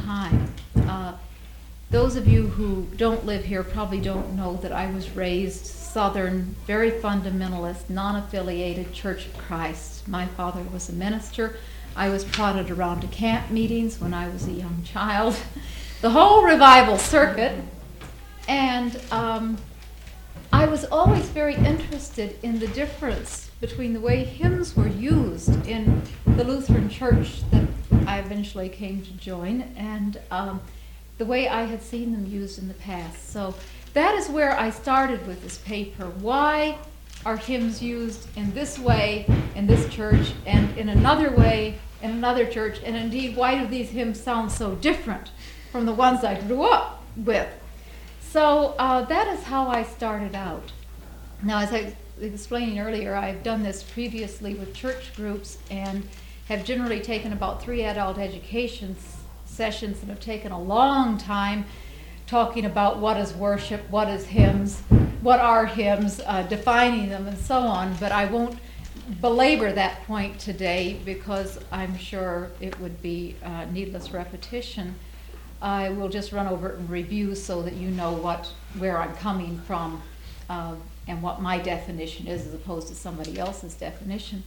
time. Those of you who don't live here probably don't know that I was raised Southern, very fundamentalist, non-affiliated Church of Christ. My father was a minister. I was prodded around to camp meetings when I was a young child. The whole revival circuit. And I was always very interested in the difference between the way hymns were used in the Lutheran Church that I eventually came to join and the way I had seen them used in the past. So that is where I started with this paper. Why are hymns used in this way in this church and in another way in another church? And indeed, why do these hymns sound so different from the ones I grew up with? So that is how I started out. Now, as I was explaining earlier, I've done this previously with church groups and have generally taken about 3 adult education sessions and have taken a long time talking about what is worship, what is hymns, what are hymns, defining them and so on, but I won't belabor that point today because I'm sure it would be needless repetition. I will just run over it and review so that you know where I'm coming from and what my definition is as opposed to somebody else's definition.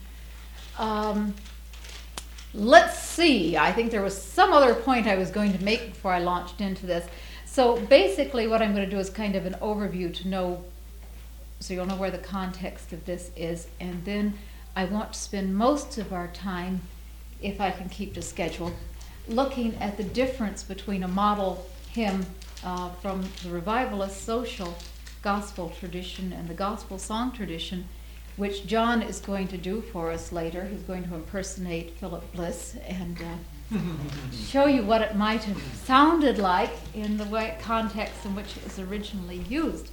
Let's see, I think there was some other point I was going to make before I launched into this. So basically what I'm going to do is kind of an overview to know, so you'll know where the context of this is, and then I want to spend most of our time, if I can keep to schedule, looking at the difference between a model hymn from the revivalist social gospel tradition and the gospel song tradition, which John is going to do for us later. He's going to impersonate Philip Bliss and show you what it might have sounded like in the context in which it was originally used.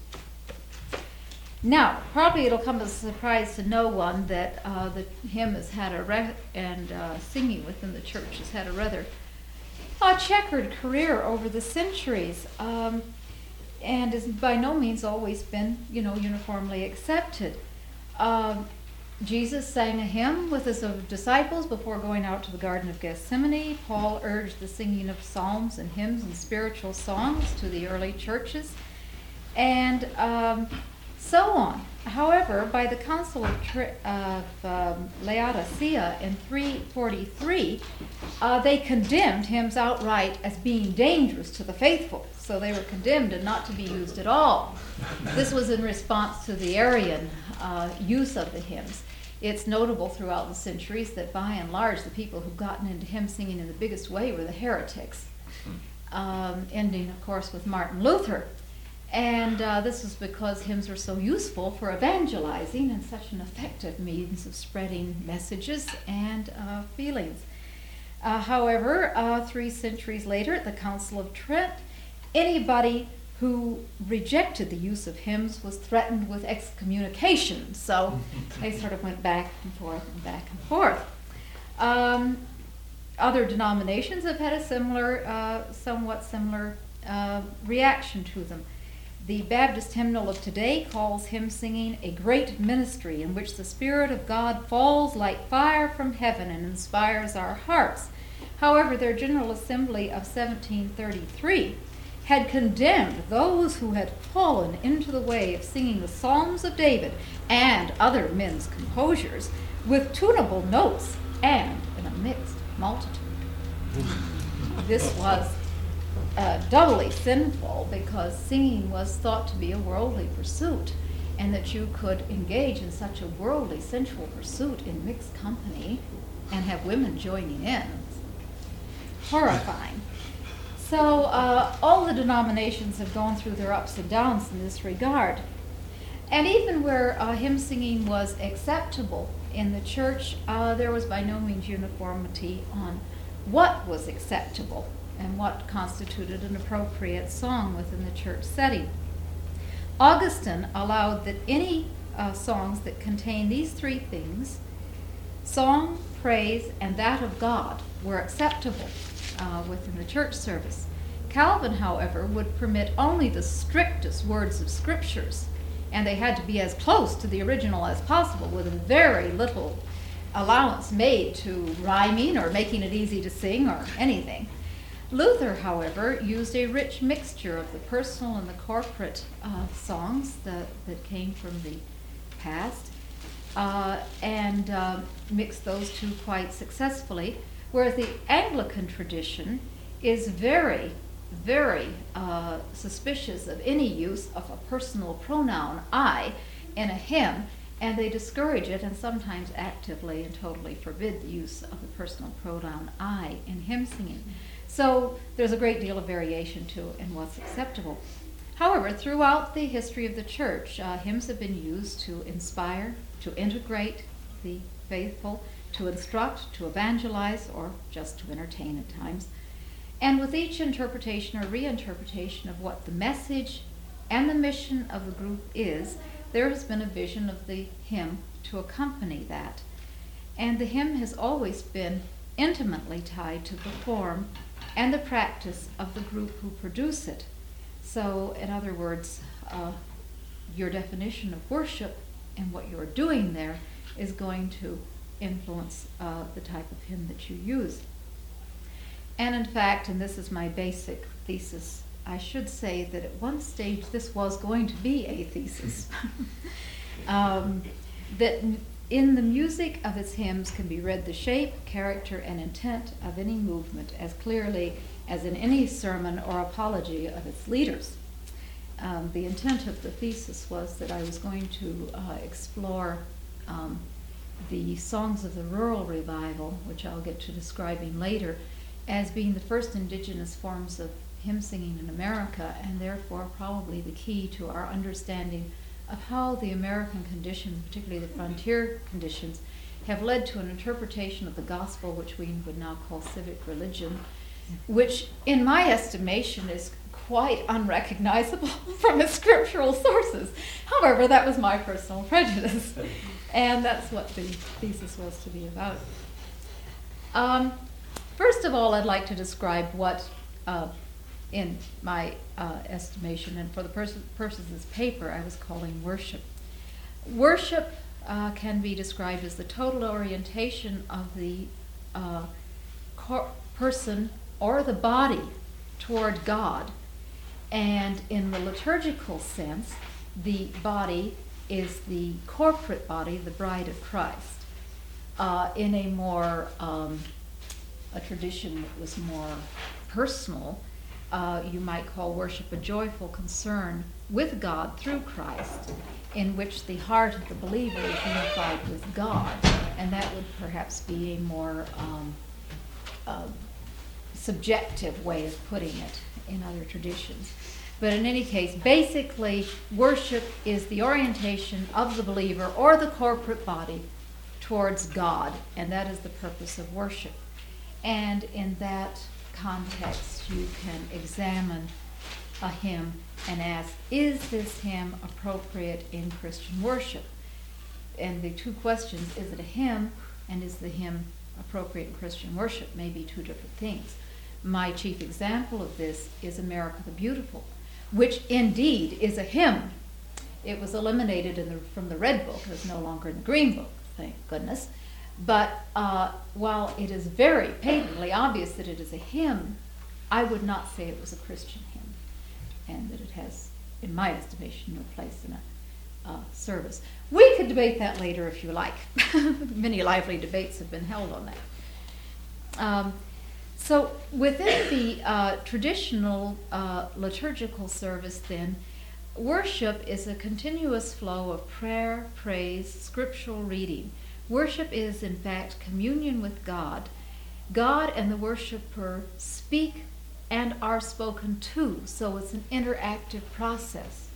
Now, probably it'll come as a surprise to no one that the hymn has had singing within the church has had a rather checkered career over the centuries, and has by no means always been, uniformly accepted. Jesus sang a hymn with his disciples before going out to the Garden of Gethsemane. Paul urged the singing of psalms and hymns and spiritual songs to the early churches, and so on. However, by the Council of Laodicea in 343, they condemned hymns outright as being dangerous to the faithful. So they were condemned and not to be used at all. This was in response to the Arian use of the hymns. It's notable throughout the centuries that by and large the people who've gotten into hymn singing in the biggest way were the heretics, ending, of course, with Martin Luther. And this is because hymns were so useful for evangelizing and such an effective means of spreading messages and feelings. However, 3 centuries later at the Council of Trent, anybody who rejected the use of hymns was threatened with excommunication. So they sort of went back and forth and back and forth. Other denominations have had a similar, somewhat similar reaction to them. The Baptist hymnal of today calls hymn singing a great ministry in which the Spirit of God falls like fire from heaven and inspires our hearts. However, their General Assembly of 1733 had condemned those who had fallen into the way of singing the Psalms of David and other men's composures with tunable notes and in a mixed multitude. This was doubly sinful because singing was thought to be a worldly pursuit, and that you could engage in such a worldly, sensual pursuit in mixed company and have women joining in. It's horrifying. So all the denominations have gone through their ups and downs in this regard. And even where hymn singing was acceptable in the church, there was by no means uniformity on what was acceptable and what constituted an appropriate song within the church setting. Augustine allowed that any songs that contain these 3 things, song, praise, and that of God, were acceptable within the church service. Calvin, however, would permit only the strictest words of scriptures, and they had to be as close to the original as possible, with very little allowance made to rhyming or making it easy to sing or anything. Luther, however, used a rich mixture of the personal and the corporate songs that came from the past, and mixed those two quite successfully, whereas the Anglican tradition is very, very suspicious of any use of a personal pronoun I in a hymn, and they discourage it and sometimes actively and totally forbid the use of the personal pronoun I in hymn singing. So there's a great deal of variation too in what's acceptable. However, throughout the history of the church, hymns have been used to inspire, to integrate the faithful, to instruct, to evangelize, or just to entertain at times. And with each interpretation or reinterpretation of what the message and the mission of the group is, there has been a vision of the hymn to accompany that. And the hymn has always been intimately tied to the form and the practice of the group who produce it. So, in other words, your definition of worship and what you're doing there is going to influence the type of hymn that you use. And in fact, and this is my basic thesis, I should say that at one stage this was going to be a thesis. That in the music of its hymns can be read the shape, character, and intent of any movement as clearly as in any sermon or apology of its leaders. The intent of the thesis was that I was going to explore the songs of the rural revival, which I'll get to describing later, as being the first indigenous forms of hymn singing in America, and therefore probably the key to our understanding of how the American conditions, particularly the frontier conditions, have led to an interpretation of the gospel, which we would now call civic religion, which in my estimation is quite unrecognizable from its scriptural sources. However, that was my personal prejudice, and that's what the thesis was to be about. First of all, I'd like to describe what, in my estimation, and for the purposes of this paper, I was calling worship. Worship can be described as the total orientation of the person or the body toward God. And in the liturgical sense, the body is the corporate body, the bride of Christ. In a more, a tradition that was more personal, you might call worship a joyful concern with God through Christ, in which the heart of the believer is unified with God. And that would perhaps be a more subjective way of putting it in other traditions. But in any case, basically, worship is the orientation of the believer or the corporate body towards God, and that is the purpose of worship. And in that context, you can examine a hymn and ask, is this hymn appropriate in Christian worship? And the two questions, is it a hymn, and is the hymn appropriate in Christian worship, may be two different things. My chief example of this is America the Beautiful, which indeed is a hymn. It was eliminated from the Red Book. It is no longer in the Green Book, thank goodness. But while it is very patently obvious that it is a hymn, I would not say it was a Christian hymn, and that it has, in my estimation, no place in a service. We could debate that later if you like. Many lively debates have been held on that. So within the traditional liturgical service, then, worship is a continuous flow of prayer, praise, scriptural reading. Worship is, in fact, communion with God. God and the worshiper speak and are spoken to, so it's an interactive process.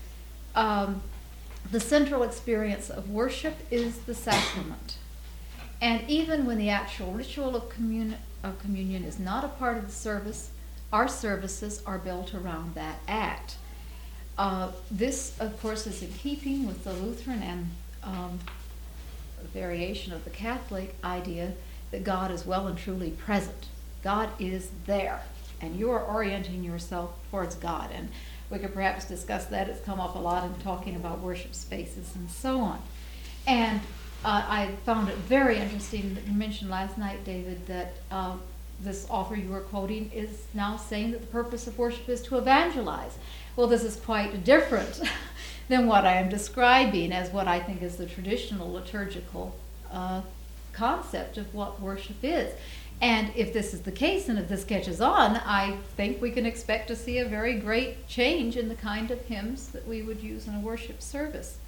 The central experience of worship is the sacrament. And even when the actual ritual of communion is not a part of the service, our services are built around that act. This, of course, is in keeping with the Lutheran and variation of the Catholic idea that God is well and truly present. God is there, and you are orienting yourself towards God. And we could perhaps discuss that. It's come up a lot in talking about worship spaces and so on. And I found it very interesting that you mentioned last night, David, that this author you were quoting is now saying that the purpose of worship is to evangelize. Well, this is quite different than what I am describing as what I think is the traditional liturgical concept of what worship is. And if this is the case, and if this catches on, I think we can expect to see a very great change in the kind of hymns that we would use in a worship service.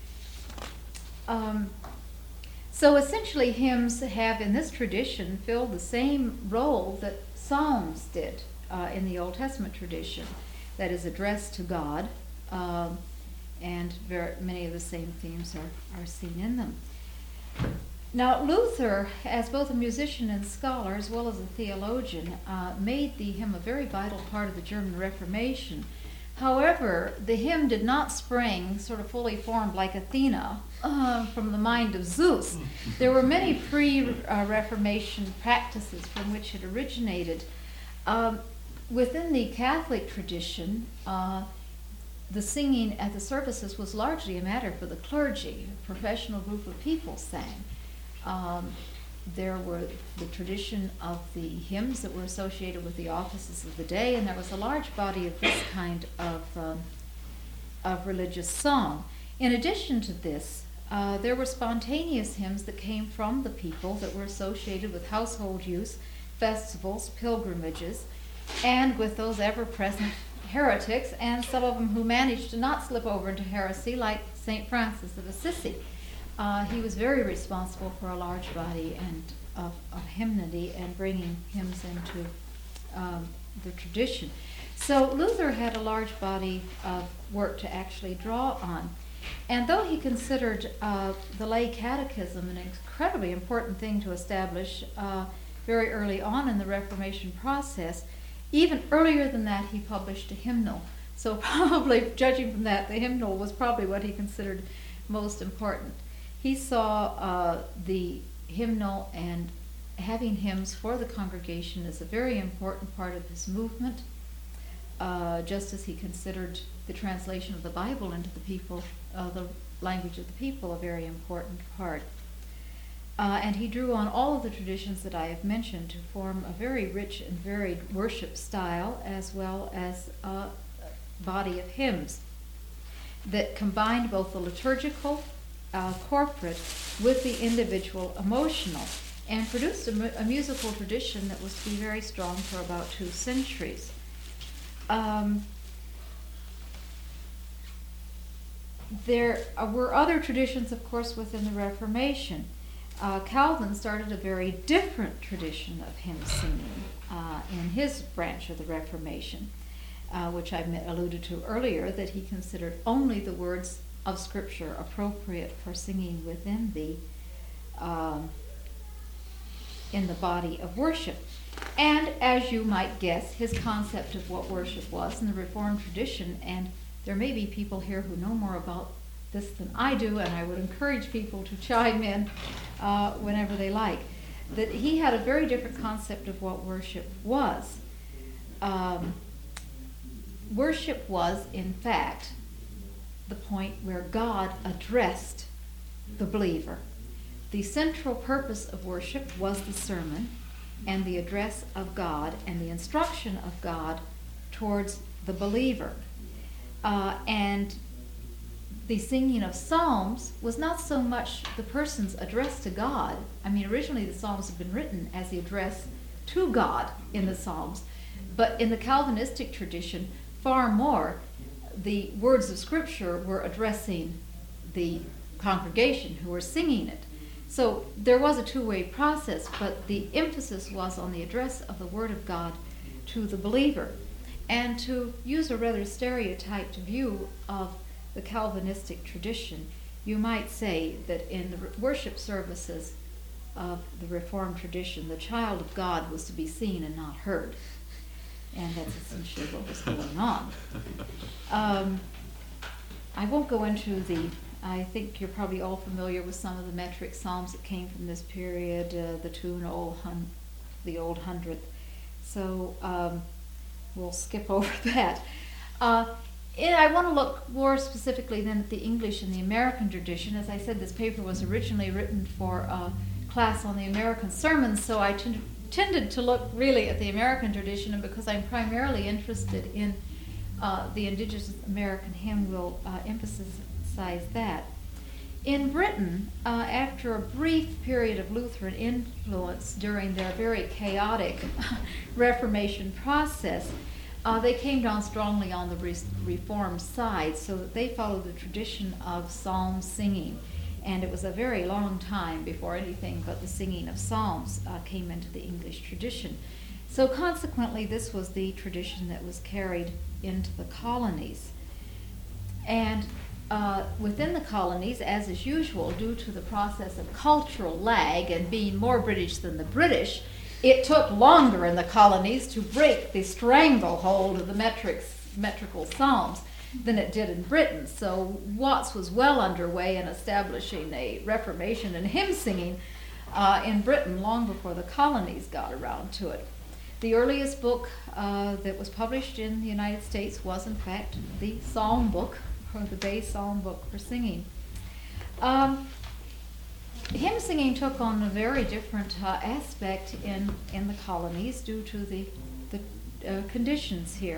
So essentially, hymns have, in this tradition, filled the same role that psalms did in the Old Testament tradition, that is addressed to God, and many of the same themes are seen in them. Now, Luther, as both a musician and scholar, as well as a theologian, made the hymn a very vital part of the German Reformation. However, the hymn did not spring sort of fully formed like Athena from the mind of Zeus. There were many pre-Reformation practices from which it originated. Within the Catholic tradition, the singing at the services was largely a matter for the clergy. A professional group of people sang. There were the tradition of the hymns that were associated with the offices of the day, and there was a large body of this kind of religious song. In addition to this, there were spontaneous hymns that came from the people that were associated with household use, festivals, pilgrimages, and with those ever-present heretics, and some of them who managed to not slip over into heresy, like St. Francis of Assisi. He was very responsible for a large body of hymnody and bringing hymns into the tradition. So Luther had a large body of work to actually draw on. And though he considered the lay catechism an incredibly important thing to establish very early on in the Reformation process, even earlier than that he published a hymnal. So probably, judging from that, the hymnal was probably what he considered most important. He saw the hymnal and having hymns for the congregation as a very important part of his movement, just as he considered the translation of the Bible into the language of the people, a very important part. And he drew on all of the traditions that I have mentioned to form a very rich and varied worship style, as well as a body of hymns that combined both the liturgical, corporate, with the individual emotional, and produced a musical tradition that was to be very strong for about 2 centuries. There were other traditions, of course, within the Reformation. Calvin started a very different tradition of hymn singing in his branch of the Reformation, which I alluded to earlier, that he considered only the words of Scripture appropriate for singing within in the body of worship. And as you might guess, his concept of what worship was in the Reformed tradition, and there may be people here who know more about this than I do, and I would encourage people to chime in whenever they like, that he had a very different concept of what worship was. Worship was, in fact, the point where God addressed the believer. The central purpose of worship was the sermon and the address of God and the instruction of God towards the believer. And the singing of psalms was not so much the person's address to God. I mean, originally the psalms had been written as the address to God in the psalms, but in the Calvinistic tradition, far more, the words of Scripture were addressing the congregation who were singing it. So there was a two-way process, but the emphasis was on the address of the Word of God to the believer. And to use a rather stereotyped view of the Calvinistic tradition, you might say that in the worship services of the Reformed tradition, the child of God was to be seen and not heard. And that's essentially what was going on. I won't go into I think you're probably all familiar with some of the metric psalms that came from this period, the tune, the Old Hundredth. So we'll skip over that. I want to look more specifically then at the English and the American tradition. As I said, this paper was originally written for a class on the American sermons, so I tended to look really at the American tradition, and because I'm primarily interested in the indigenous American hymn, will emphasize that. In Britain, after a brief period of Lutheran influence during their very chaotic Reformation process, they came down strongly on the Reformed side, so that they followed the tradition of psalm singing. And it was a very long time before anything but the singing of psalms came into the English tradition. So consequently, this was the tradition that was carried into the colonies. And within the colonies, as is usual, due to the process of cultural lag and being more British than the British, it took longer in the colonies to break the stranglehold of the metrical psalms than it did in Britain. So Watts was well underway in establishing a reformation in hymn singing in Britain long before the colonies got around to it. The earliest book that was published in the United States was, in fact, the Psalm book, or the Bay Psalm book for singing. Hymn singing took on a very different aspect in the colonies due to the conditions here.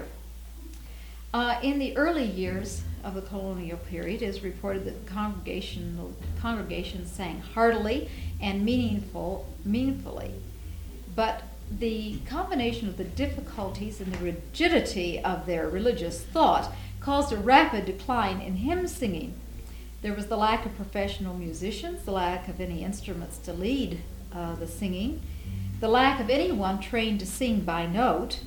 In the early years of the colonial period, it is reported that congregations sang heartily and meaningfully. But the combination of the difficulties and the rigidity of their religious thought caused a rapid decline in hymn singing. There was the lack of professional musicians, the lack of any instruments to lead the singing, the lack of anyone trained to sing by note,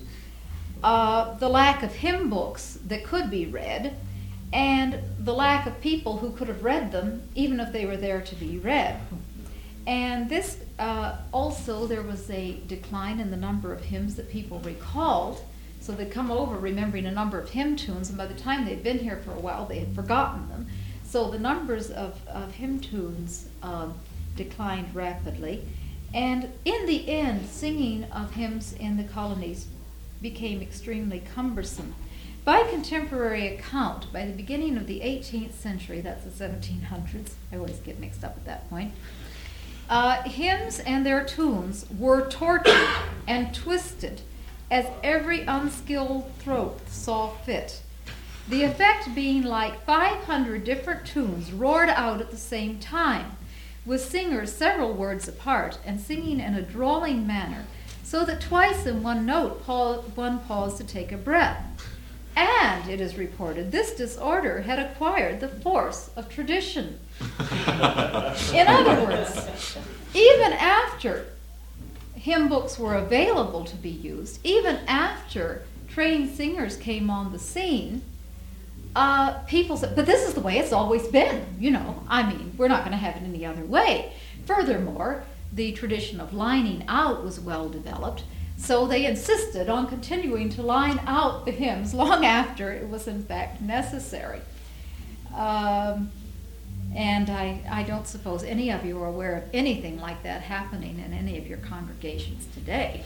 the lack of hymn books that could be read, and the lack of people who could have read them, even if they were there to be read. And this also, there was a decline in the number of hymns that people recalled. So they'd come over remembering a number of hymn tunes, and by the time they'd been here for a while, they had forgotten them. So the numbers of hymn tunes declined rapidly. And in the end, singing of hymns in the colonies became extremely cumbersome. By contemporary account, by the beginning of the 18th century, that's the 1700s, I always get mixed up at that point, hymns and their tunes were tortured and twisted as every unskilled throat saw fit. The effect being like 500 different tunes roared out at the same time, with singers several words apart and singing in a drawling manner, so that twice in one note one paused to take a breath. And, it is reported, this disorder had acquired the force of tradition. In other words, even after hymn books were available to be used, even after trained singers came on the scene, people said, but this is the way it's always been, we're not going to have it any other way. Furthermore, the tradition of lining out was well developed, so they insisted on continuing to line out the hymns long after it was in fact necessary. And I don't suppose any of you are aware of anything like that happening in any of your congregations today.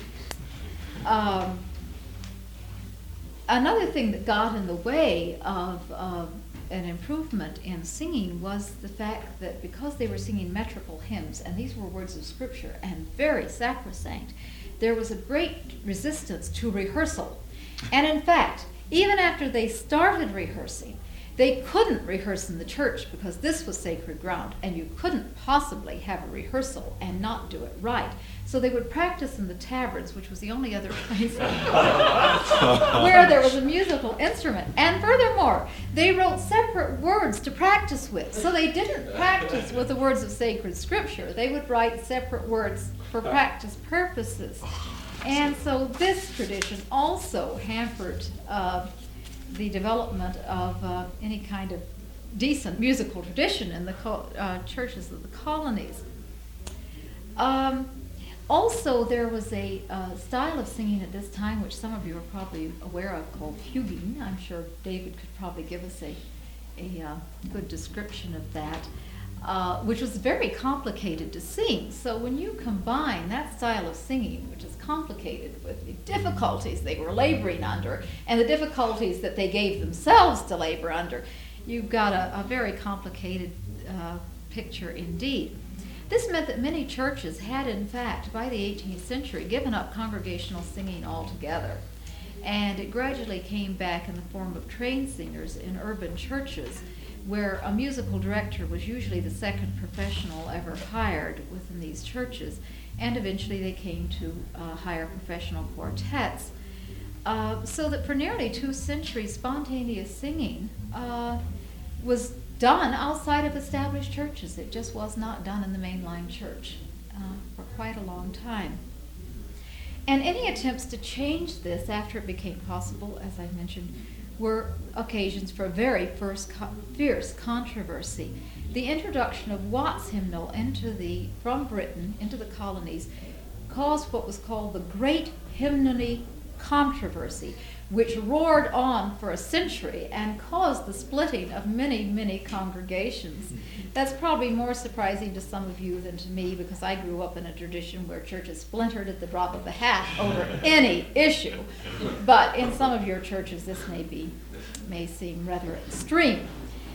Another thing that got in the way of an improvement in singing was the fact that because they were singing metrical hymns, and these were words of scripture and very sacrosanct, there was a great resistance to rehearsal. And in fact, even after they started rehearsing, they couldn't rehearse in the church because this was sacred ground, and you couldn't possibly have a rehearsal and not do it right. So they would practice in the taverns, which was the only other place where there was a musical instrument. And furthermore, they wrote separate words to practice with. So they didn't practice with the words of sacred scripture. They would write separate words for practice purposes. And so this tradition also hampered the development of any kind of decent musical tradition in the churches of the colonies. Also, there was a style of singing at this time, which some of you are probably aware of, called fuguing. I'm sure David could probably give us a good description of that, which was very complicated to sing. So when you combine that style of singing, which is complicated, with the difficulties they were laboring under and the difficulties that they gave themselves to labor under, you've got a very complicated picture indeed. This meant that many churches had, in fact, by the 18th century, given up congregational singing altogether. And it gradually came back in the form of trained singers in urban churches, where a musical director was usually the second professional ever hired within these churches. And eventually they came to hire professional quartets. So that for nearly 2 centuries, spontaneous singing was done outside of established churches. It just was not done in the mainline church for quite a long time. And any attempts to change this after it became possible, as I mentioned, were occasions for very fierce controversy. The introduction of Watts' hymnal from Britain into the colonies caused what was called the Great Hymnody Controversy, which roared on for a century and caused the splitting of many, many congregations. That's probably more surprising to some of you than to me, because I grew up in a tradition where churches splintered at the drop of a hat over any issue. But in some of your churches, this may seem rather extreme.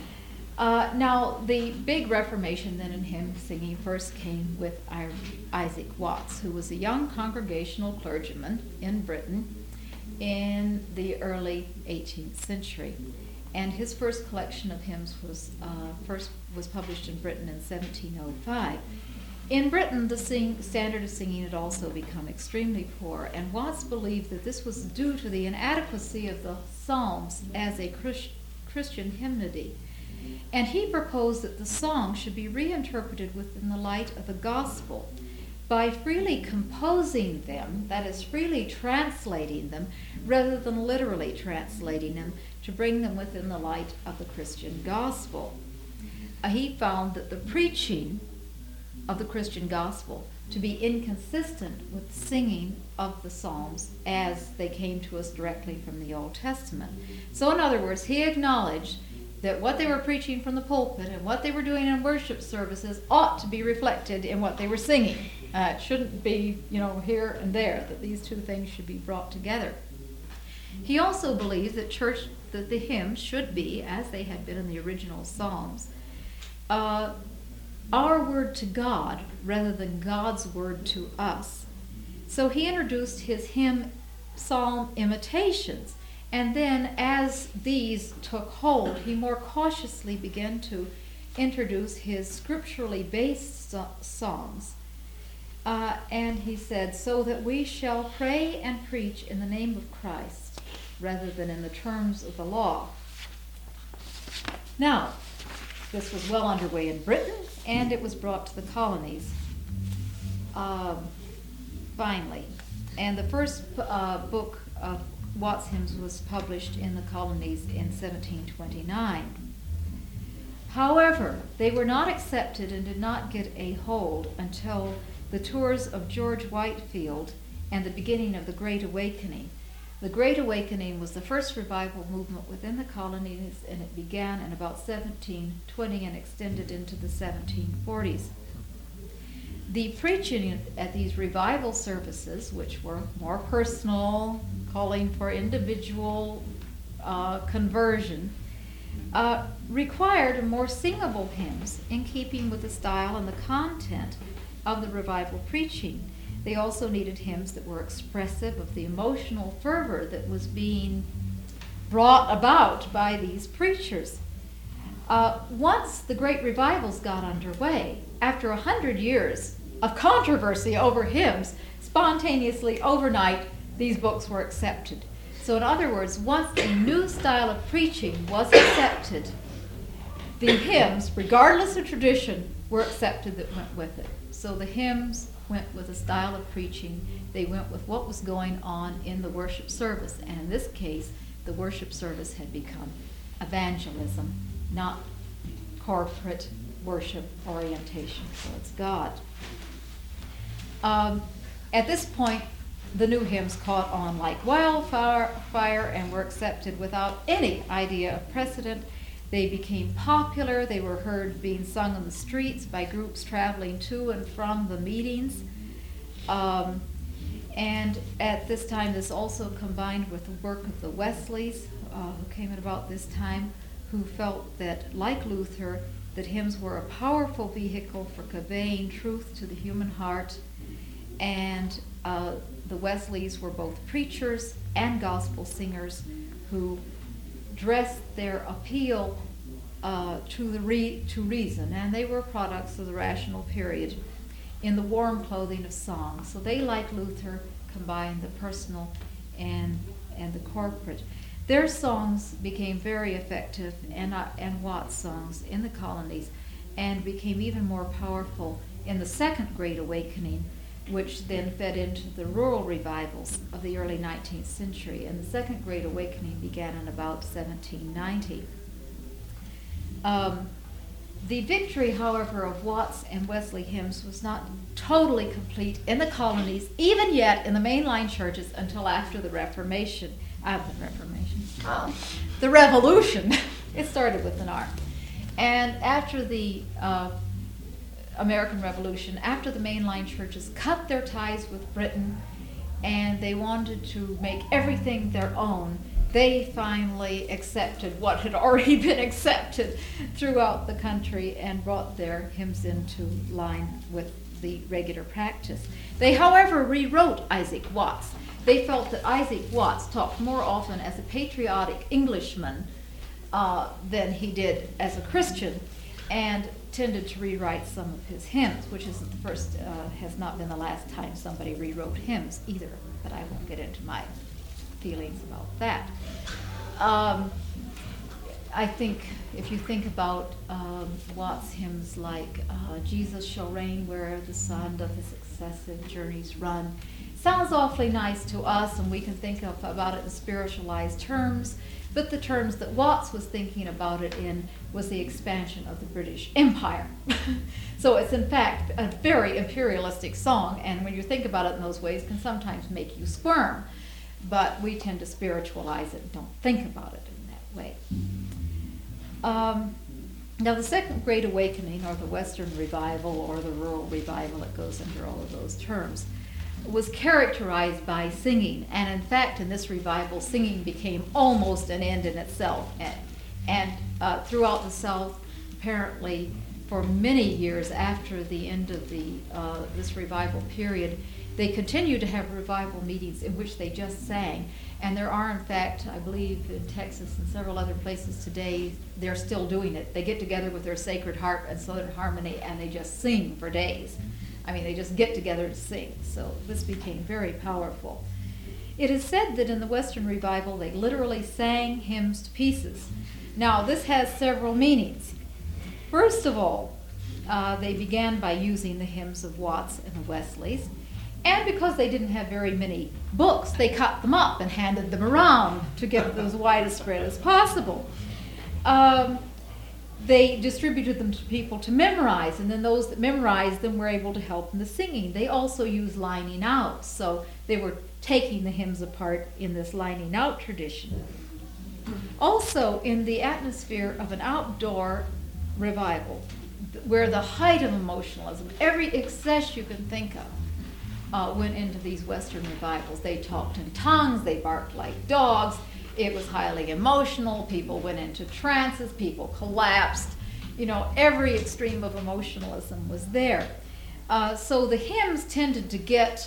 Now, the big reformation then in hymn singing first came with Isaac Watts, who was a young congregational clergyman in Britain in the early 18th century. And his first collection of hymns was published in Britain in 1705. In Britain, the standard of singing had also become extremely poor, and Watts believed that this was due to the inadequacy of the Psalms as a Christian hymnody. And he proposed that the songs should be reinterpreted within the light of the gospel by freely composing them, that is, freely translating them, rather than literally translating them, to bring them within the light of the Christian gospel. He found that the preaching of the Christian gospel to be inconsistent with singing of the Psalms as they came to us directly from the Old Testament. So in other words, he acknowledged that what they were preaching from the pulpit and what they were doing in worship services ought to be reflected in what they were singing. It shouldn't be, here and there, that these two things should be brought together. He also believed that the hymns should be, as they had been in the original Psalms, our word to God rather than God's word to us. So he introduced his hymn psalm imitations. And then as these took hold, he more cautiously began to introduce his scripturally based songs. And he said, so that we shall pray and preach in the name of Christ rather than in the terms of the law. Now, this was well underway in Britain, and it was brought to the colonies finally. And the first book of Watts' hymns was published in the colonies in 1729. However, they were not accepted and did not get a hold until the tours of George Whitefield and the beginning of the Great Awakening. The Great Awakening was the first revival movement within the colonies, and it began in about 1720 and extended into the 1740s. The preaching at these revival services, which were more personal, calling for individual conversion, required more singable hymns in keeping with the style and the content of the revival preaching. They also needed hymns that were expressive of the emotional fervor that was being brought about by these preachers. Once the great revivals got underway, after 100 years of controversy over hymns, spontaneously overnight these books were accepted. So in other words, once a new style of preaching was accepted, the hymns, regardless of tradition, were accepted that went with it. So the hymns went with a style of preaching. They went with what was going on in the worship service. And in this case, the worship service had become evangelism, not corporate worship orientation towards God. At this point, the new hymns caught on like wildfire and were accepted without any idea of precedent. They became popular. They were heard being sung on the streets by groups traveling to and from the meetings. And at this time, this also combined with the work of the Wesleys, who came at about this time, who felt that, like Luther, that hymns were a powerful vehicle for conveying truth to the human heart, and the Wesleys were both preachers and gospel singers who dressed their appeal to reason, and they were products of the rational period in the warm clothing of song. So they, like Luther, combined the personal and the corporate. Their songs became very effective, and Watts' songs in the colonies, and became even more powerful in the Second Great Awakening, which then fed into the rural revivals of the early 19th century. And the Second Great Awakening began in about 1790. The victory, however, of Watts and Wesley hymns was not totally complete in the colonies, even yet in the mainline churches, until after the Reformation. The Revolution. It started with an R. And after the American Revolution, after the mainline churches cut their ties with Britain and they wanted to make everything their own, they finally accepted what had already been accepted throughout the country and brought their hymns into line with the regular practice. They, however, rewrote Isaac Watts. They felt that Isaac Watts talked more often as a patriotic Englishman than he did as a Christian, and tended to rewrite some of his hymns, which isn't the first, has not been the last time somebody rewrote hymns either, but I won't get into my feelings about that. I think if you think about Watts' hymns like Jesus Shall Reign Where the Sun Doth His Successive Journeys Run, sounds awfully nice to us, and we can think about it in spiritualized terms, but the terms that Watts was thinking about it in was the expansion of the British Empire. So it's in fact a very imperialistic song, and when you think about it in those ways, can sometimes make you squirm. But we tend to spiritualize it and don't think about it in that way. Now the Second Great Awakening, or the Western Revival, or the Rural Revival, it goes under all of those terms, was characterized by singing. And in fact, in this revival, singing became almost an end in itself. And throughout the South, apparently, for many years after the end of this revival period, they continue to have revival meetings in which they just sang. And there are, in fact, I believe in Texas and several other places today, they're still doing it. They get together with their Sacred Harp and Southern Harmony, and they just sing for days. I mean, they just get together to sing. So this became very powerful. It is said that in the Western Revival, they literally sang hymns to pieces. Now, this has several meanings. First of all, they began by using the hymns of Watts and the Wesleys. And because they didn't have very many books, they cut them up and handed them around to get them as wide a spread as possible. They distributed them to people to memorize, and then those that memorized them were able to help in the singing. They also used lining out, so they were taking the hymns apart in this lining out tradition. Also, in the atmosphere of an outdoor revival, where the height of emotionalism, every excess you can think of, went into these Western revivals. They talked in tongues, they barked like dogs, it was highly emotional, people went into trances, people collapsed, every extreme of emotionalism was there. So the hymns tended to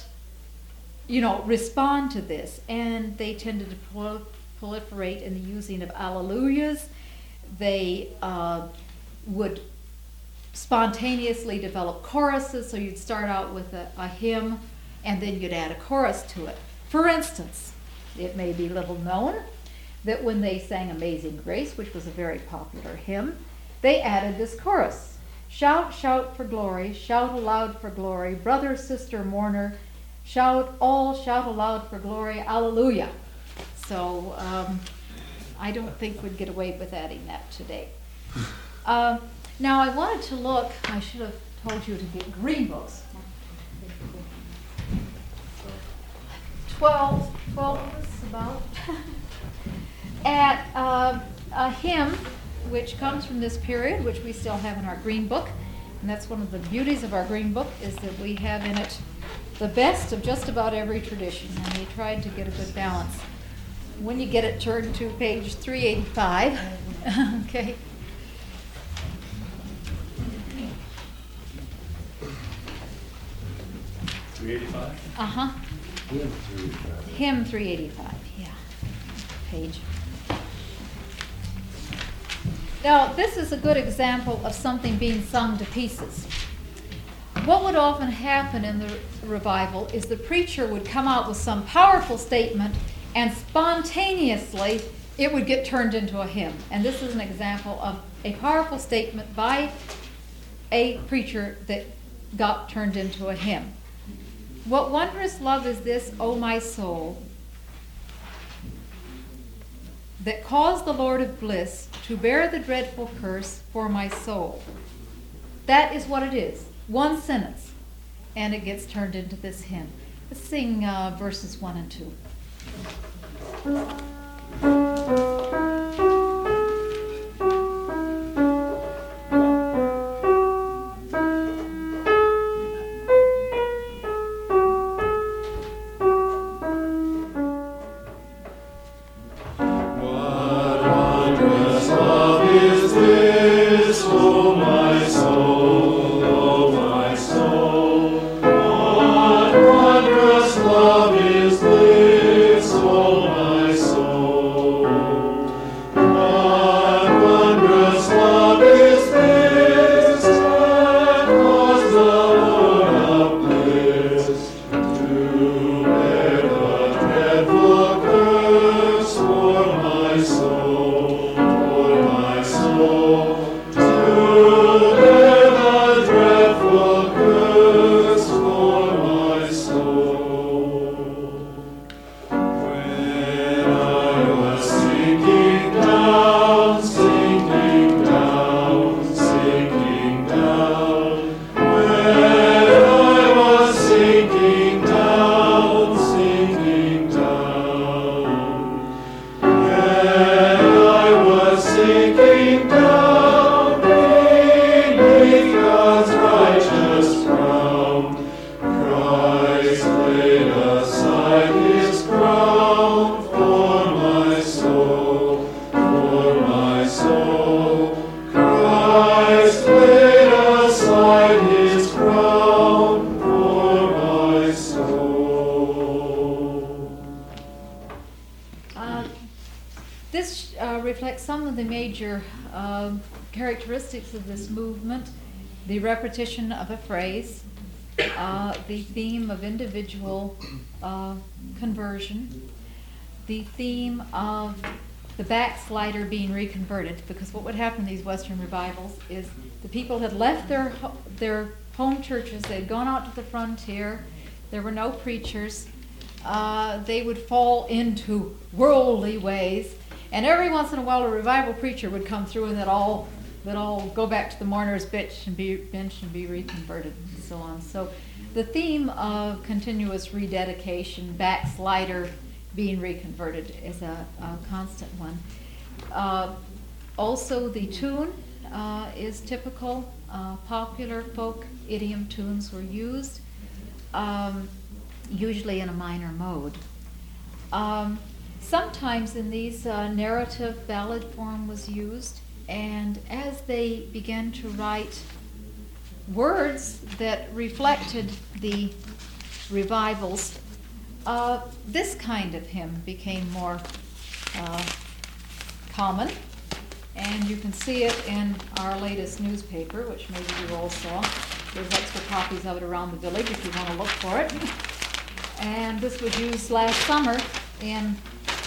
respond to this, and they tended to proliferate in the using of alleluias. They would spontaneously develop choruses, so you'd start out with a hymn, and then you'd add a chorus to it. For instance, it may be little known that when they sang Amazing Grace, which was a very popular hymn, they added this chorus. Shout, shout for glory, shout aloud for glory, brother, sister, mourner, shout aloud for glory, alleluia. So I don't think we'd get away with adding that today. Now I wanted to look, I should have told you to get green books. 12 of us about, at a hymn which comes from this period, which we still have in our green book. And that's one of the beauties of our green book, is that we have in it the best of just about every tradition, and we tried to get a good balance. When you get it, turn to page 385. Okay. 385? Uh-huh. Hymn 385. Hymn 385, yeah. Page. Now, this is a good example of something being sung to pieces. What would often happen in the revival is the preacher would come out with some powerful statement, and spontaneously it would get turned into a hymn. And this is an example of a powerful statement by a preacher that got turned into a hymn. What wondrous love is this, O my soul, that caused the Lord of bliss to bear the dreadful curse for my soul. That is what it is. One sentence, and it gets turned into this hymn. Let's sing verses 1 and 2. Reflects some of the major characteristics of this movement: the repetition of a phrase, the theme of individual conversion, the theme of the backslider being reconverted, because what would happen in these Western revivals is the people had left their home churches, they had gone out to the frontier, there were no preachers, they would fall into worldly ways. And every once in a while, a revival preacher would come through, and they'd all go back to the mourner's bench and be reconverted, and so on. So, the theme of continuous rededication, backslider being reconverted, is a constant one. Also, the tune is typical. Popular folk idiom tunes were used, usually in a minor mode. Sometimes in these narrative ballad form was used, and as they began to write words that reflected the revivals, this kind of hymn became more common, and you can see it in our latest newspaper, which maybe you all saw. There's extra copies of it around the village if you want to look for it. And this was used last summer in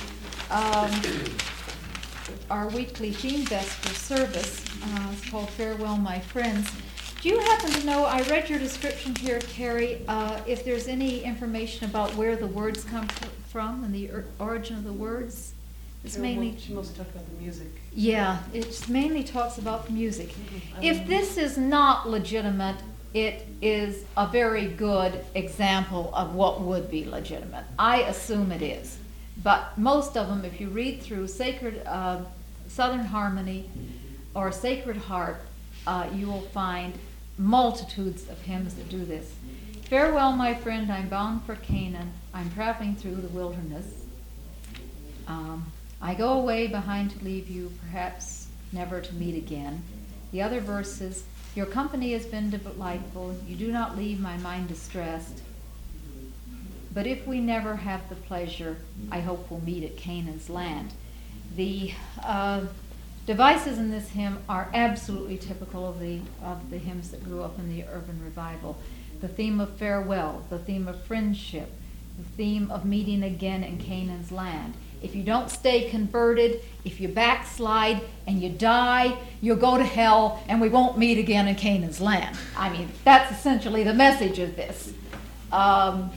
our weekly theme vesper service. It's called Farewell, My Friends. Do you happen to know, I read your description here, Carrie, if there's any information about where the words come from and the origin of the words? It's mainly... She must talk about the music. Yeah, it mainly talks about the music. If this is not legitimate, it is a very good example of what would be legitimate. I assume it is. But most of them, if you read through Sacred Southern Harmony or Sacred Harp, you will find multitudes of hymns that do this. Farewell, my friend, I'm bound for Canaan. I'm traveling through the wilderness. I go away behind to leave you, perhaps never to meet again. The other verses, your company has been delightful. You do not leave my mind distressed. But if we never have the pleasure, I hope we'll meet at Canaan's land. The devices in this hymn are absolutely typical of the hymns that grew up in the urban revival. The theme of farewell, the theme of friendship, the theme of meeting again in Canaan's land. If you don't stay converted, if you backslide and you die, you'll go to hell and we won't meet again in Canaan's land. I mean, that's essentially the message of this. The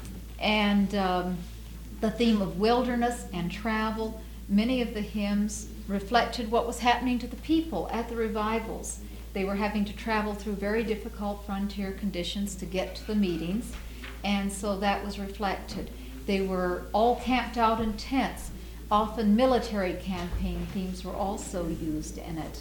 theme of wilderness and travel. Many of the hymns reflected what was happening to the people at the revivals. They were having to travel through very difficult frontier conditions to get to the meetings, and so that was reflected. They were all camped out in tents. Often military campaign themes were also used in it.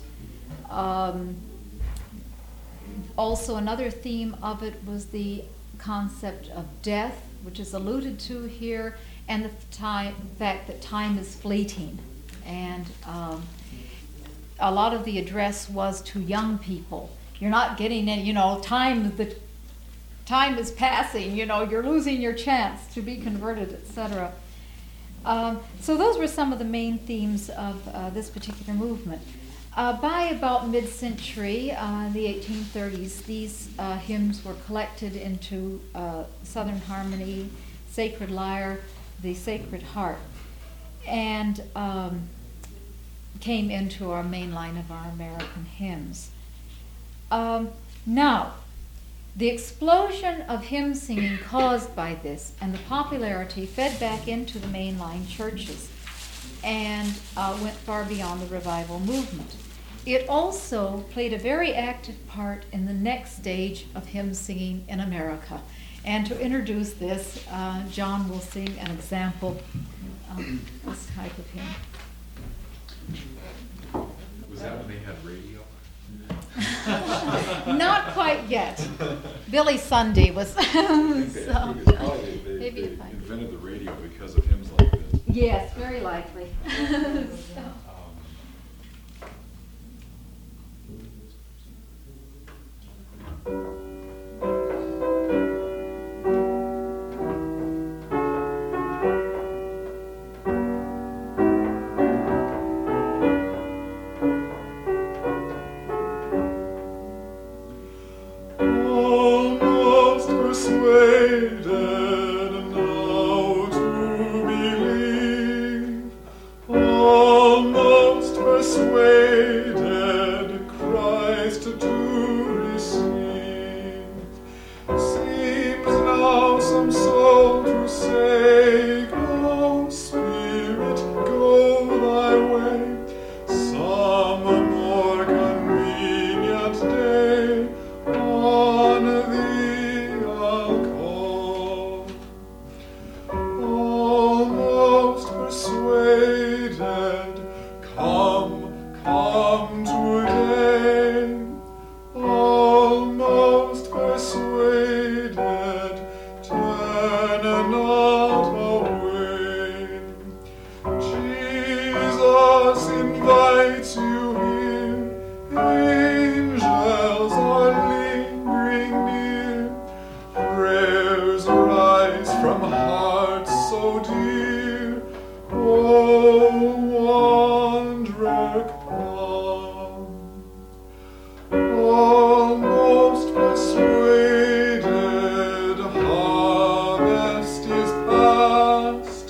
Also, another theme of it was the concept of death, which is alluded to here, and the fact that time is fleeting. And a lot of the address was to young people. You're not getting any, time is passing, you're losing your chance to be converted, etc. So those were some of the main themes of this particular movement. By about mid-century, the 1830s, these hymns were collected into Southern Harmony, Sacred Lyre, the Sacred Heart, and came into our main line of our American hymns. Now, the explosion of hymn singing caused by this and the popularity fed back into the mainline churches and went far beyond the revival movement. It also played a very active part in the next stage of hymn singing in America. And to introduce this, John will sing an example of this type of hymn. Was that when they had radio? Not quite yet. Billy Sunday was. So, They invented the radio because of hymns like this. yes, very likely. So. Almost persuaded now to believe, almost persuaded Christ to receive. Seems now some soul to say, Go, Spirit, go thy way, some more convenient day on thee I'll call. Almost persuaded, come today. Almost persuaded, turn not away. Jesus invites you here, angels are lingering near, prayers rise from hearts so dear. Oh, wanderer, come. Almost persuaded, harvest is past.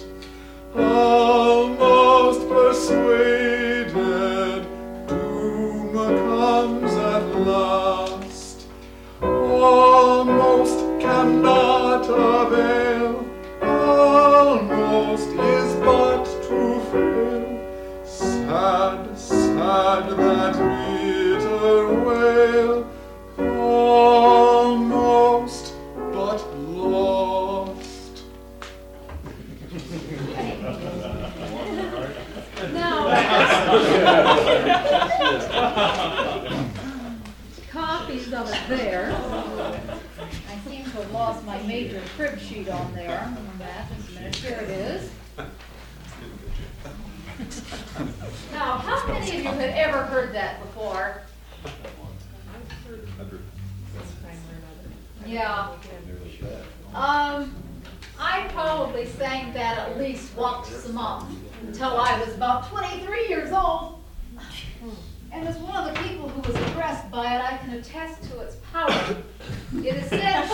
Almost persuaded, doom comes at last. Almost cannot avail, almost is but to fail. Sad, sad that bitter wail, almost but lost. Now, copies of it there. I seem to have lost my major crib sheet on there. On that, just a minute. Here it is. Now, how many of you had ever heard that before? Yeah. I probably sang that at least once a month until I was about 23 years old. And as one of the people who was addressed by it, I can attest to its power. It is said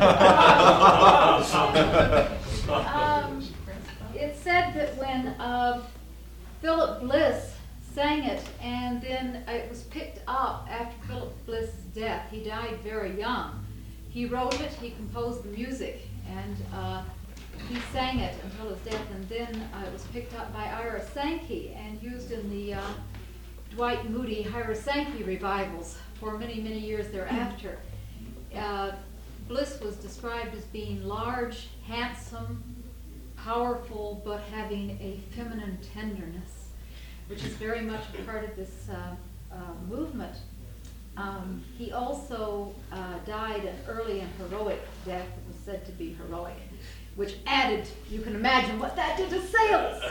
that when Philip Bliss sang it, and then it was picked up after Philip Bliss's death. He died very young. He wrote it, he composed the music, and he sang it until his death, and then it was picked up by Ira Sankey and used in the Dwight Moody Ira Sankey revivals for many, many years thereafter. Bliss was described as being large, handsome, powerful, but having a feminine tenderness, which is very much a part of this movement. He also died an early and heroic death that was said to be heroic, which added, you can imagine what that did to sales.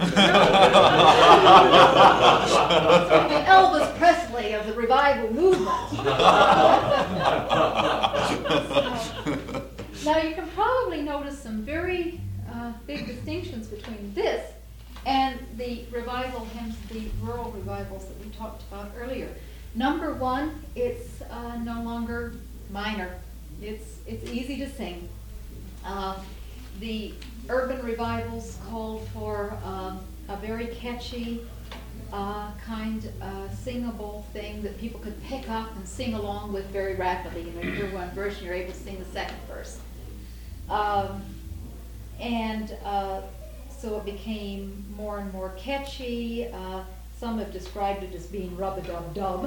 The Elvis Presley of the revival movement. Now you can probably notice some very big distinctions between this and the revival hymns, the rural revivals that we talked about earlier. Number one, it's no longer minor. It's easy to sing. The urban revivals called for a very catchy, singable thing that people could pick up and sing along with very rapidly. You know, you hear one verse and you're able to sing the second verse. So it became more and more catchy. Some have described it as being rub-a-dub-dub.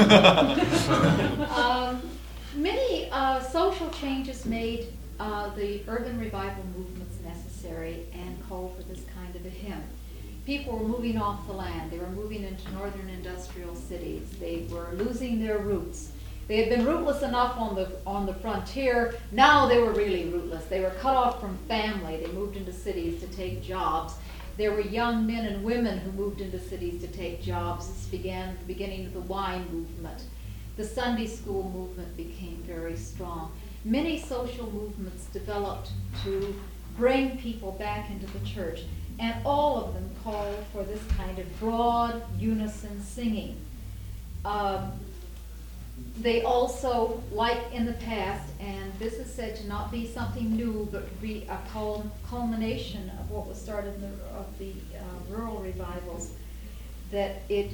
Many social changes made the urban revival movements necessary and called for this kind of a hymn. People were moving off the land. They were moving into northern industrial cities. They were losing their roots. They had been rootless enough on the frontier. Now they were really rootless. They were cut off from family. They moved into cities to take jobs. There were young men and women who moved into cities to take jobs. This began at the beginning of the wine movement. The Sunday school movement became very strong. Many social movements developed to bring people back into the church, and all of them called for this kind of broad unison singing. They also, like in the past, and this is said to not be something new, but to be a culmination of what was started of the rural revivals, that it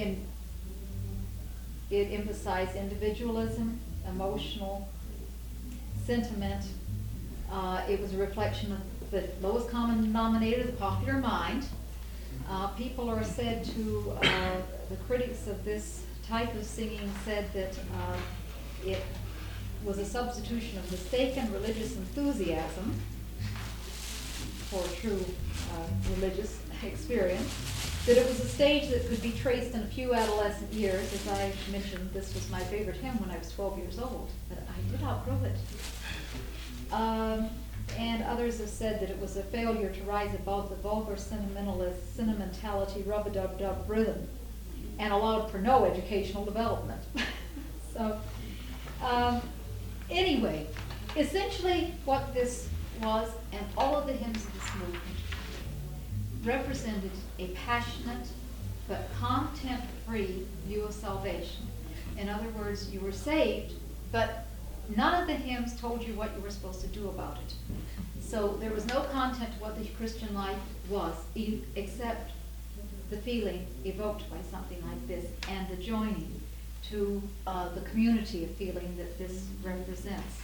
emphasized individualism, emotional sentiment. It was a reflection of the lowest common denominator, the popular mind. People are said to, the critics of this type of singing said that it was a substitution of mistaken religious enthusiasm for true religious experience, that it was a stage that could be traced in a few adolescent years. As I mentioned, this was my favorite hymn when I was 12 years old, but I did outgrow it. And others have said that it was a failure to rise above the vulgar sentimentality, rub-a-dub-dub rhythm, and allowed for no educational development. So, anyway, essentially what this was, and all of the hymns of this movement, represented a passionate but content-free view of salvation. In other words, you were saved, but none of the hymns told you what you were supposed to do about it. So there was no content to what the Christian life was, except the feeling evoked by something like this and the joining to the community of feeling that this represents.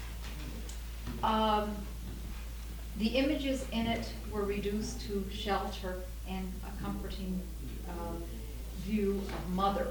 The images in it were reduced to shelter and a comforting view of mother.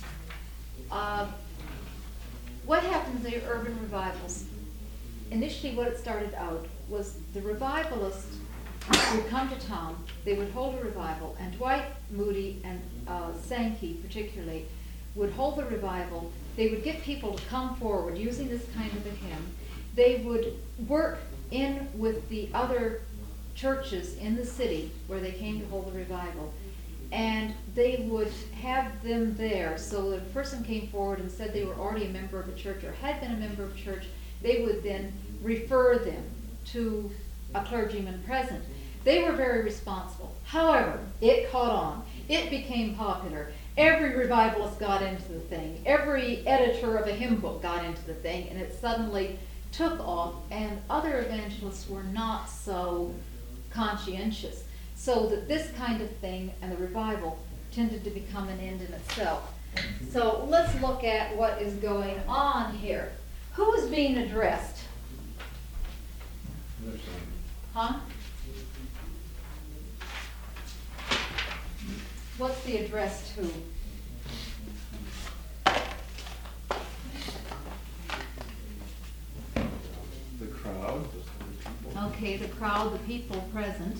What happens in urban revivals? Initially what it started out was the revivalists would come to town, they would hold a revival, and Dwight Moody and Sankey particularly would hold the revival. They would get people to come forward using this kind of a hymn. They would work in with the other churches in the city where they came to hold the revival, and they would have them there. So if a person came forward and said they were already a member of a church or had been a member of a church, they would then refer them to a clergyman present. They were very responsible. However, it caught on. It became popular. Every revivalist got into the thing. Every editor of a hymn book got into the thing, and it suddenly took off, and other evangelists were not so conscientious. So that this kind of thing and the revival tended to become an end in itself. So let's look at what is going on here. Who is being addressed? Huh? What's the address to? The crowd, Okay, the crowd, the people present.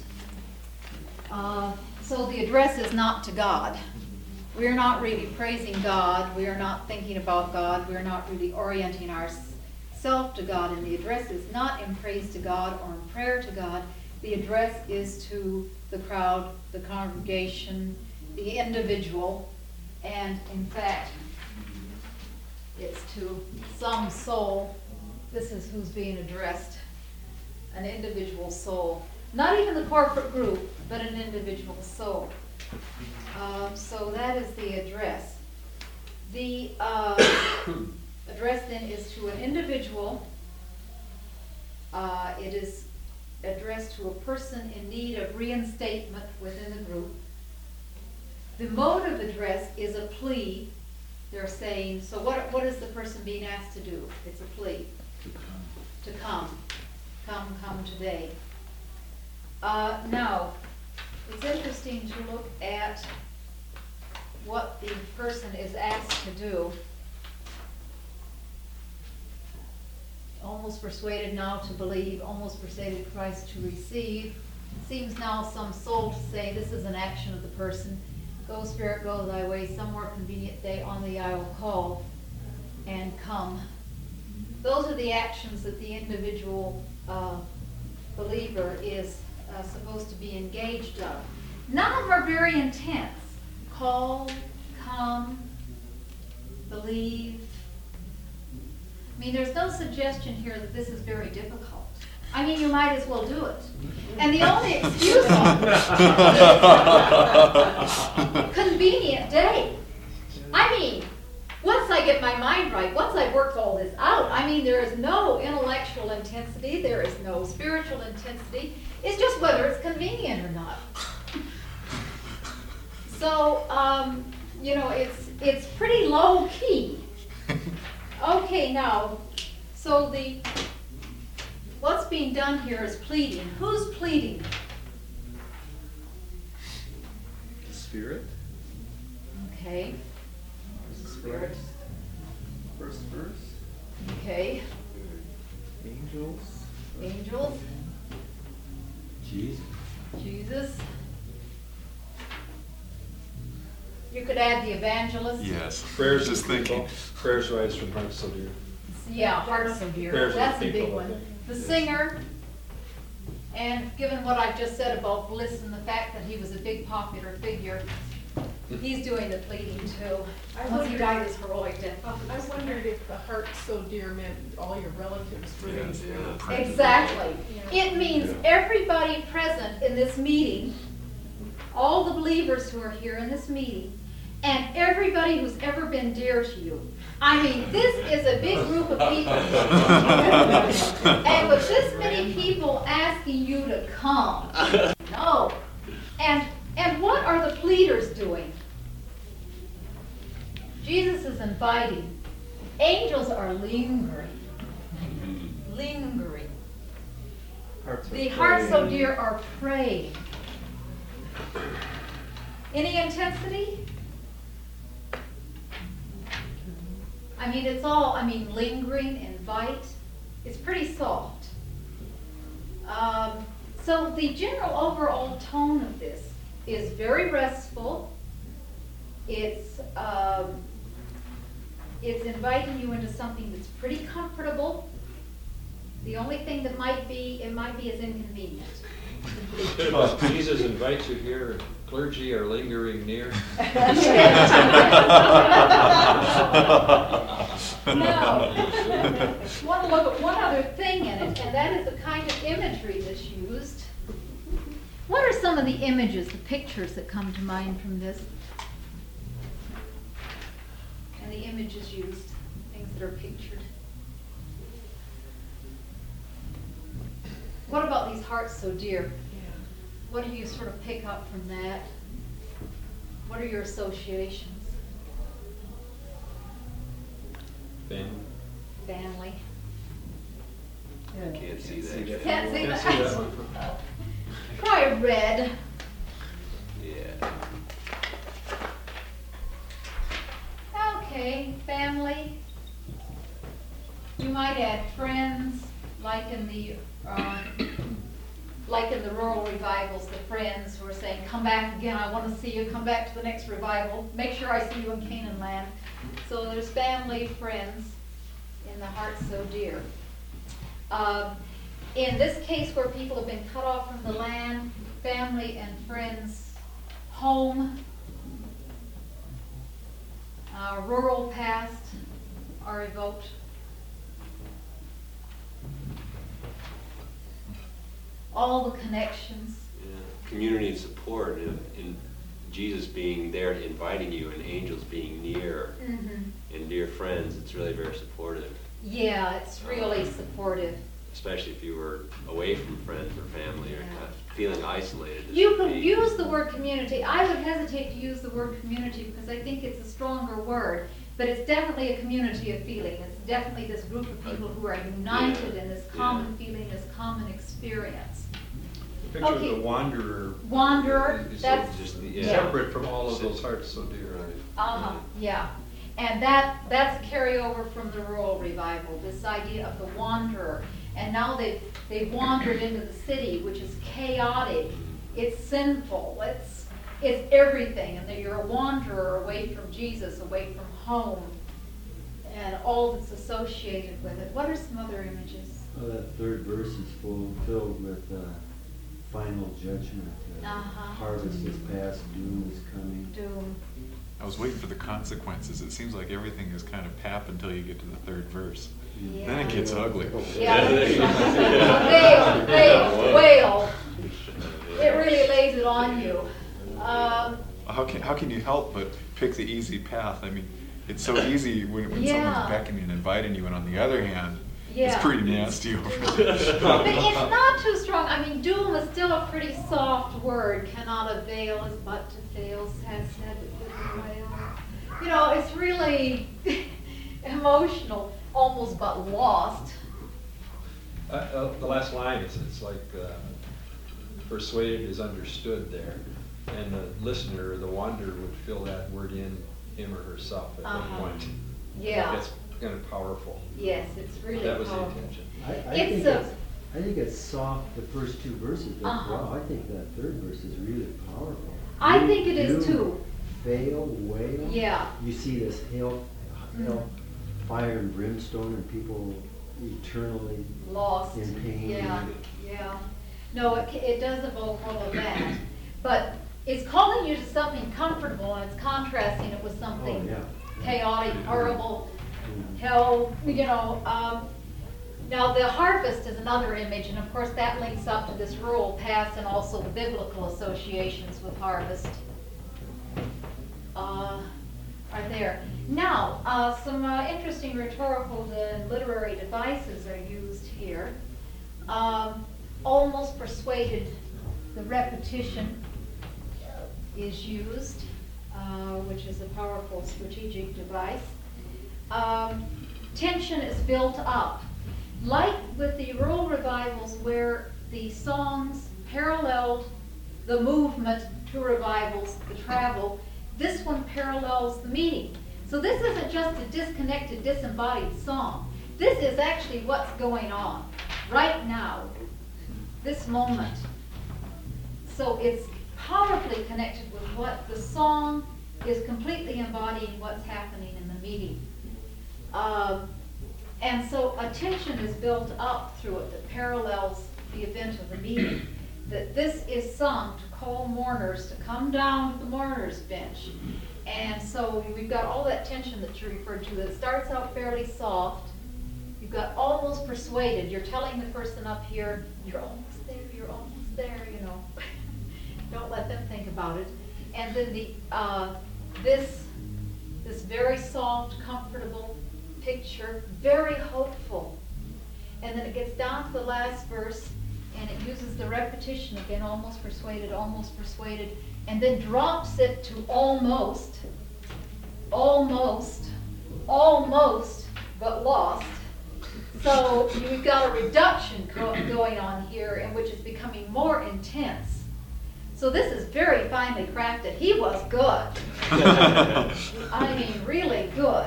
So the address is not to God. We're not really praising God. We are not thinking about God. We're not really orienting ourselves to God. And the address is not in praise to God or in prayer to God. The address is to the crowd, the congregation, the individual, and in fact, it's to some soul. This is who's being addressed, an individual soul. Not even the corporate group, but an individual soul. So that is the address. The address then is to an individual. It is addressed to a person in need of reinstatement within the group. The mode of address is a plea. They're saying, so what is the person being asked to do? It's a plea. To come. Come today. Now, it's interesting to look at what the person is asked to do. Almost persuaded now to believe, almost persuaded Christ to receive. Seems now some soul to say, this is an action of the person. Go, Spirit, go thy way, some more convenient day on thee I will call, and come. Those are the actions that the individual believer is supposed to be engaged of. None of them are very intense. Call, come, believe. I mean, there's no suggestion here that this is very difficult. I mean, you might as well do it. And the only excuse is convenient day. I mean, once I get my mind right, once I've worked all this out, I mean, there is no intellectual intensity, there is no spiritual intensity. It's just whether it's convenient or not. So, you know, it's pretty low key. Okay, now, so what's being done here is pleading. Who's pleading? The Spirit. Okay. Spirit. First verse. Okay. Angels. Angels. Jesus. Jesus. You could add the evangelist. Yes. Prayers Just of people. thinking. Prayers rise from hearts so dear. Yeah, hearts so dear. Prayers of That's a people, big I one. think. The Yes. singer. And given what I've just said about Bliss and the fact that he was a big popular figure, he's doing the pleading too. Once he died his heroic death. I wondered if the heart so dear meant all your relatives were in Yes, there. yeah. Exactly. Yeah. It means everybody present in this meeting, all the believers who are here in this meeting, and everybody who's ever been dear to you. I mean, this is a big group of people. And with this many people asking you to come, no. And what are the pleaders doing? Jesus is inviting. Angels are lingering. Lingering. Hearts The are hearts so praying. dear are praying. Any intensity? I mean, it's all, lingering, invite. It's pretty soft. So the general overall tone of this is very restful. It's inviting you into something that's pretty comfortable. The only thing that might be as inconvenient. Well, Jesus invites you here, clergy are lingering near. No. want to look at one other thing in it, and that is the kind of imagery that's used. What are some of the images, the pictures that come to mind from this? And the images used, things that are pictured. What about these hearts so dear? What do you sort of pick up from that? What are your associations? Family. Can't see that. Can't see Can't that. see that one. Try red. Yeah. Okay, family. You might add friends, like in the rural revivals, the friends who are saying, "Come back again. I want to see you. Come back to the next revival. Make sure I see you in Canaan land." So there's family, friends, in the heart so dear. In this case, where people have been cut off from the land, family and friends, home, rural past are evoked. All the connections. Yeah. Community and support in Jesus being there inviting you and angels being near and dear friends. It's really very supportive. Yeah, it's really supportive. Especially if you were away from friends or family or kind of feeling isolated. This You would could be- use the word community. I would hesitate to use the word community because I think it's a stronger word, but it's definitely a community of feeling. It's definitely this group of people who are united in this common feeling, this common experience. The picture Okay. of the wanderer. Wanderer, is that's, just the- yeah. Separate from all of those hearts so dear. Uh-huh, yeah. And that's a carryover from the rural revival, this idea of the wanderer. And now they've wandered into the city, which is chaotic, it's sinful, it's everything. And that you're a wanderer away from Jesus, away from home, and all that's associated with it. What are some other images? Well, that third verse is filled with final judgment. Harvest is past, doom is coming. Doom. I was waiting for the consequences. It seems like everything is kind of pap until you get to the third verse. Yeah. Then it gets ugly. Yeah. Wail. It really lays it on you. How can you help but pick the easy path? I mean, it's so easy when Yeah. someone's beckoning and inviting you, and on the other hand, Yeah. it's pretty nasty over there. But it's not too strong. I mean, doom is still a pretty soft word. Cannot avail is but to fail. Sad, sad, but wail. You know, it's really emotional, almost but lost. The last line, it's like persuaded is understood there. And the listener, the wanderer, would feel that word in him or herself at that point. Yeah. That's kind of powerful. Yes, it's really That was the powerful. intention. I think it's soft, the first two verses, but wow, I think that third verse is really powerful. I think it is Doom, too. Fail, wail. Yeah. You see this hell, fire and brimstone, and people eternally Lost. in pain. Yeah, yeah. No, it does evoke all of that. But it's calling you to something comfortable, and it's contrasting it with something chaotic, horrible, hell, you know. Now, the harvest is another image, and of course that links up to this rural past and also the biblical associations with harvest are there. Now, some interesting rhetorical and literary devices are used here. Almost persuaded, the repetition is used, which is a powerful strategic device. Tension is built up. Like with the rural revivals where the songs paralleled the movement to revivals, the travel, this one parallels the meaning. So this isn't just a disconnected, disembodied song. This is actually what's going on right now, this moment. So it's powerfully connected with what the song is completely embodying what's happening in the meeting. And so a tension is built up through it that parallels the event of the meeting. That this is sung to call mourners to come down to the mourners' bench. And so we've got all that tension that you referred to that starts out fairly soft. got almost persuaded. You're telling the person up here, you're almost there, you know. Don't let them think about it. And then this very soft, comfortable picture, very hopeful. And then it gets down to the last verse, and it uses the repetition again, almost persuaded, and then drops it to almost, but lost. So you've got a reduction going on here, in which it's becoming more intense. So this is very finely crafted. He was good. I mean, really good.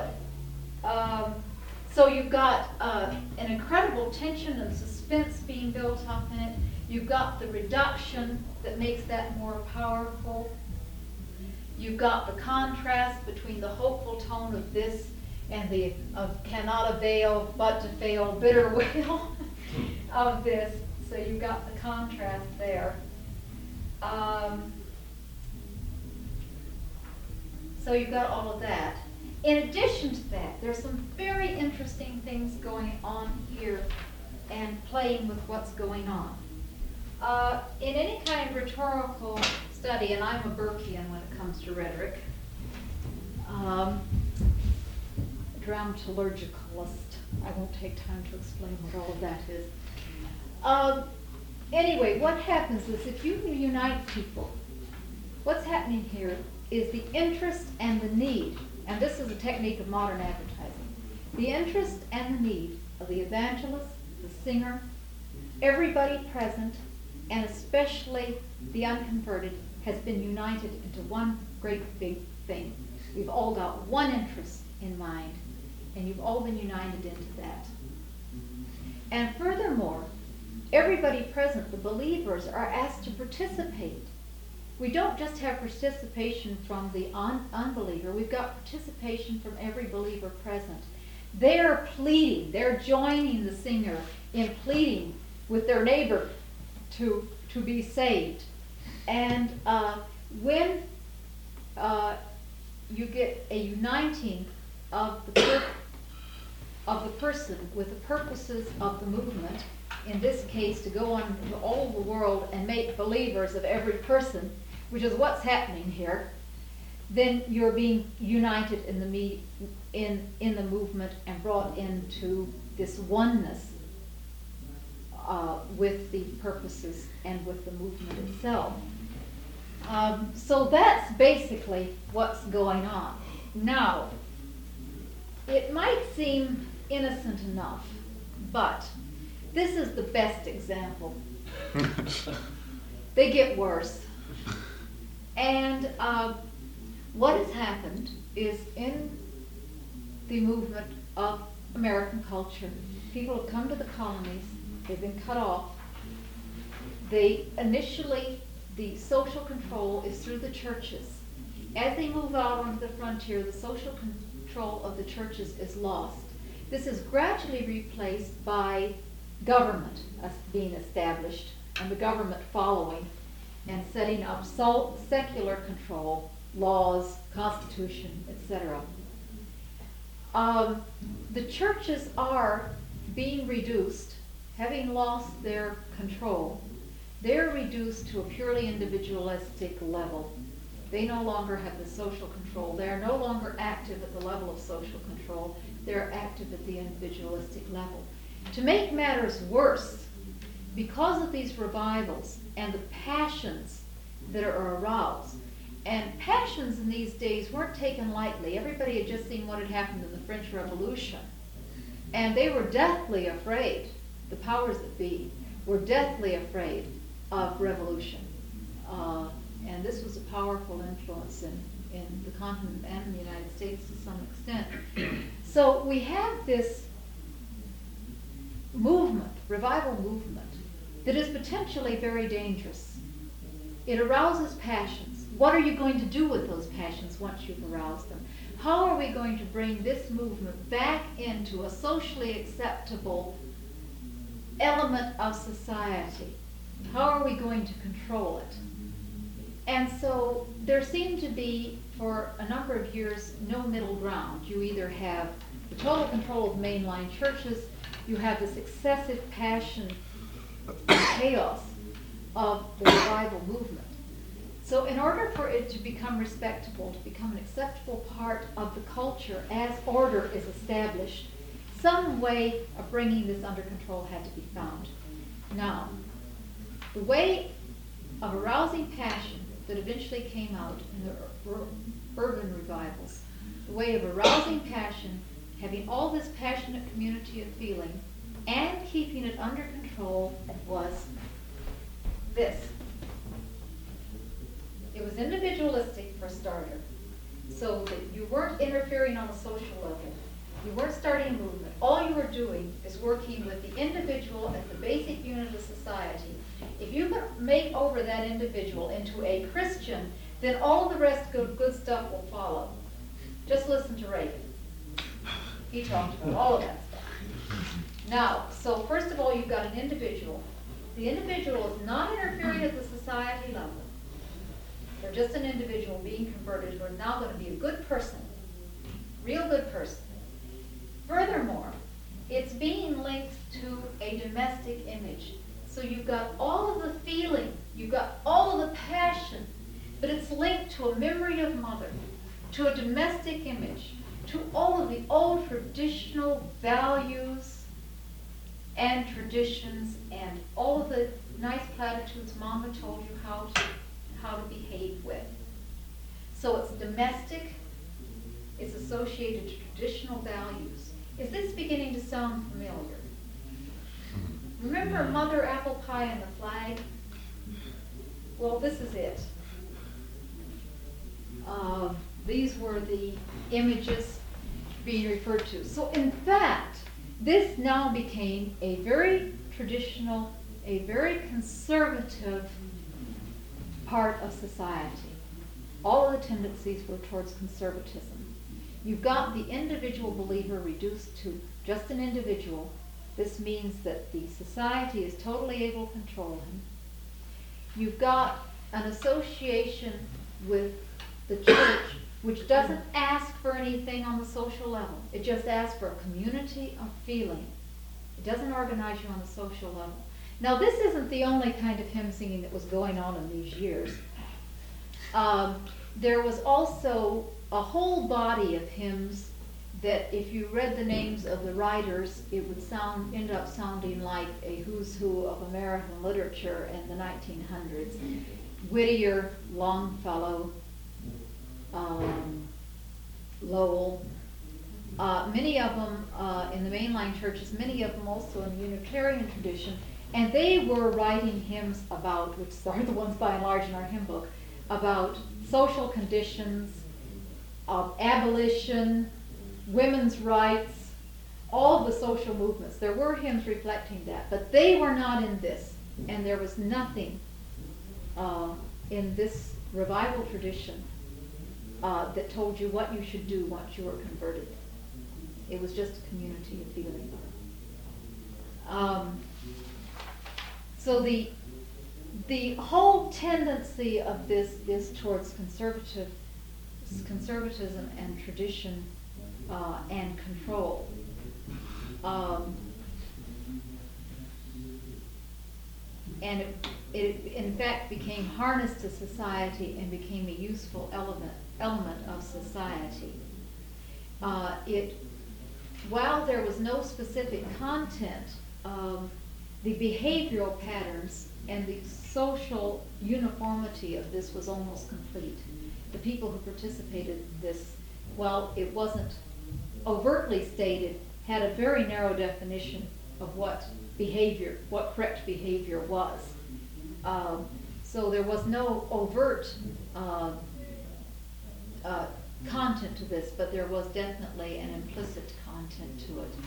So you've got an incredible tension and suspense being built up in it. You've got the reduction that makes that more powerful. You've got the contrast between the hopeful tone of this and the cannot avail but to fail, bitter wail of this. So you've got the contrast there. So you've got all of that. In addition to that, there's some very interesting things going on here and playing with what's going on. In any kind of rhetorical study, and I'm a Burkean when it comes to rhetoric, dramaturgicalist. I won't take time to explain what all of that is. Anyway, what happens is if you unite people, what's happening here is the interest and the need, and this is a technique of modern advertising, the interest and the need of the evangelist, the singer, everybody present, and especially the unconverted, has been united into one great big thing. We've all got one interest in mind, and you've all been united into that. And furthermore, everybody present, the believers, are asked to participate. We don't just have participation from the unbeliever, we've got participation from every believer present. They're pleading, they're joining the singer in pleading with their neighbor to be saved. And when you get a uniting of the person with the purposes of the movement, in this case to go on to all the world and make believers of every person, which is what's happening here, then you're being united in the movement and brought into this oneness with the purposes and with the movement itself. So that's basically what's going on. Now, it might seem innocent enough, but this is the best example. They get worse. And what has happened is in the movement of American culture, people have come to the colonies, they've been cut off. Initially, the social control is through the churches. As they move out onto the frontier, the social control of the churches is lost. This is gradually replaced by government being established, and the government following and setting up secular control, laws, constitution, etc. The churches are being reduced, having lost their control. They're reduced to a purely individualistic level. They no longer have the social control. They're no longer active at the level of social control. They're active at the individualistic level. To make matters worse, because of these revivals and the passions that are aroused, and passions in these days weren't taken lightly. Everybody had just seen what had happened in the French Revolution, and they were deathly afraid. The powers that be were deathly afraid of revolution, and this was a powerful influence in the continent and in the United States to some extent. So we have this movement, revival movement, that is potentially very dangerous. It arouses passions. What are you going to do with those passions once you've aroused them? How are we going to bring this movement back into a socially acceptable element of society? How are we going to control it? And so there seemed to be, for a number of years, no middle ground. You either have the total control of mainline churches, you have this excessive passion and chaos of the revival movement. So in order for it to become respectable, to become an acceptable part of the culture as order is established, some way of bringing this under control had to be found. Now, the way of arousing passion that eventually came out in the urban revivals, the way of arousing passion, having all this passionate community of feeling, and keeping it under control was this. It was individualistic for starter, so that you weren't interfering on a social level. You weren't starting a movement. All you were doing is working with the individual as the basic unit of society. If you could make over that individual into a Christian, then all the rest good stuff will follow. Just listen to Reagan. He talked about all of that stuff. Now, so first of all, you've got an individual. The individual is not interfering at the society level. They're just an individual being converted who are now going to be a good person, real good person. Furthermore, it's being linked to a domestic image. So you've got all of the feeling, you've got all of the passion, but it's linked to a memory of mother, to a domestic image, to all of the old traditional values and traditions and all of the nice platitudes Mama told you how to behave with. So it's domestic, it's associated to traditional values. Is this beginning to sound familiar? Remember Mother Apple Pie and the flag? Well, this is it. These were the images being referred to. So in fact, this now became a very traditional, a very conservative part of society. All of the tendencies were towards conservatism. You've got the individual believer reduced to just an individual. This means that the society is totally able to control him. You've got an association with the church which doesn't ask for anything on the social level. It just asks for a community of feeling. It doesn't organize you on the social level. Now, this isn't the only kind of hymn singing that was going on in these years. There was also a whole body of hymns that if you read the names of the writers, it would end up sounding like a who's who of American literature in the 1900s. Whittier, Longfellow, Lowell, many of them in the mainline churches, many of them also in the Unitarian tradition, and they were writing hymns about, which are the ones by and large in our hymn book, about social conditions, abolition, women's rights, all of the social movements. There were hymns reflecting that, but they were not in this, and there was nothing in this revival tradition that told you what you should do once you were converted. It was just a community of feeling. So the whole tendency of this is towards conservatism and tradition and control. And it in fact became harnessed to society and became a useful element of society. While there was no specific content, the behavioral patterns and the social uniformity of this was almost complete. The people who participated in this, while it wasn't overtly stated, had a very narrow definition of what correct behavior was. So there was no overt content to this, but there was definitely an implicit content to it.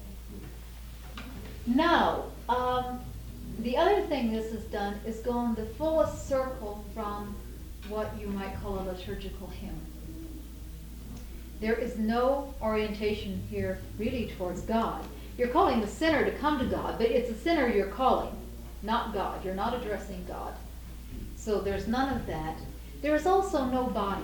Now, the other thing this has done is gone the fullest circle from what you might call a liturgical hymn. There is no orientation here really towards God. You're calling the sinner to come to God, but it's a sinner you're calling, not God. You're not addressing God. So there's none of that. There is also no body.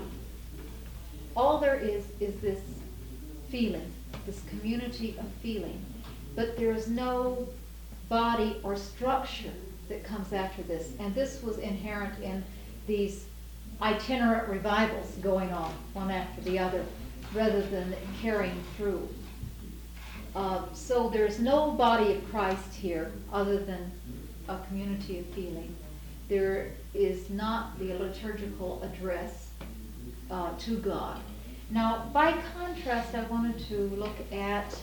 All there is this feeling, this community of feeling. but there is no body or structure that comes after this. And this was inherent in these itinerant revivals going on one after the other, rather than carrying through. So there's no body of Christ here other than a community of feeling. There is not the liturgical address to God. Now, by contrast, I wanted to look at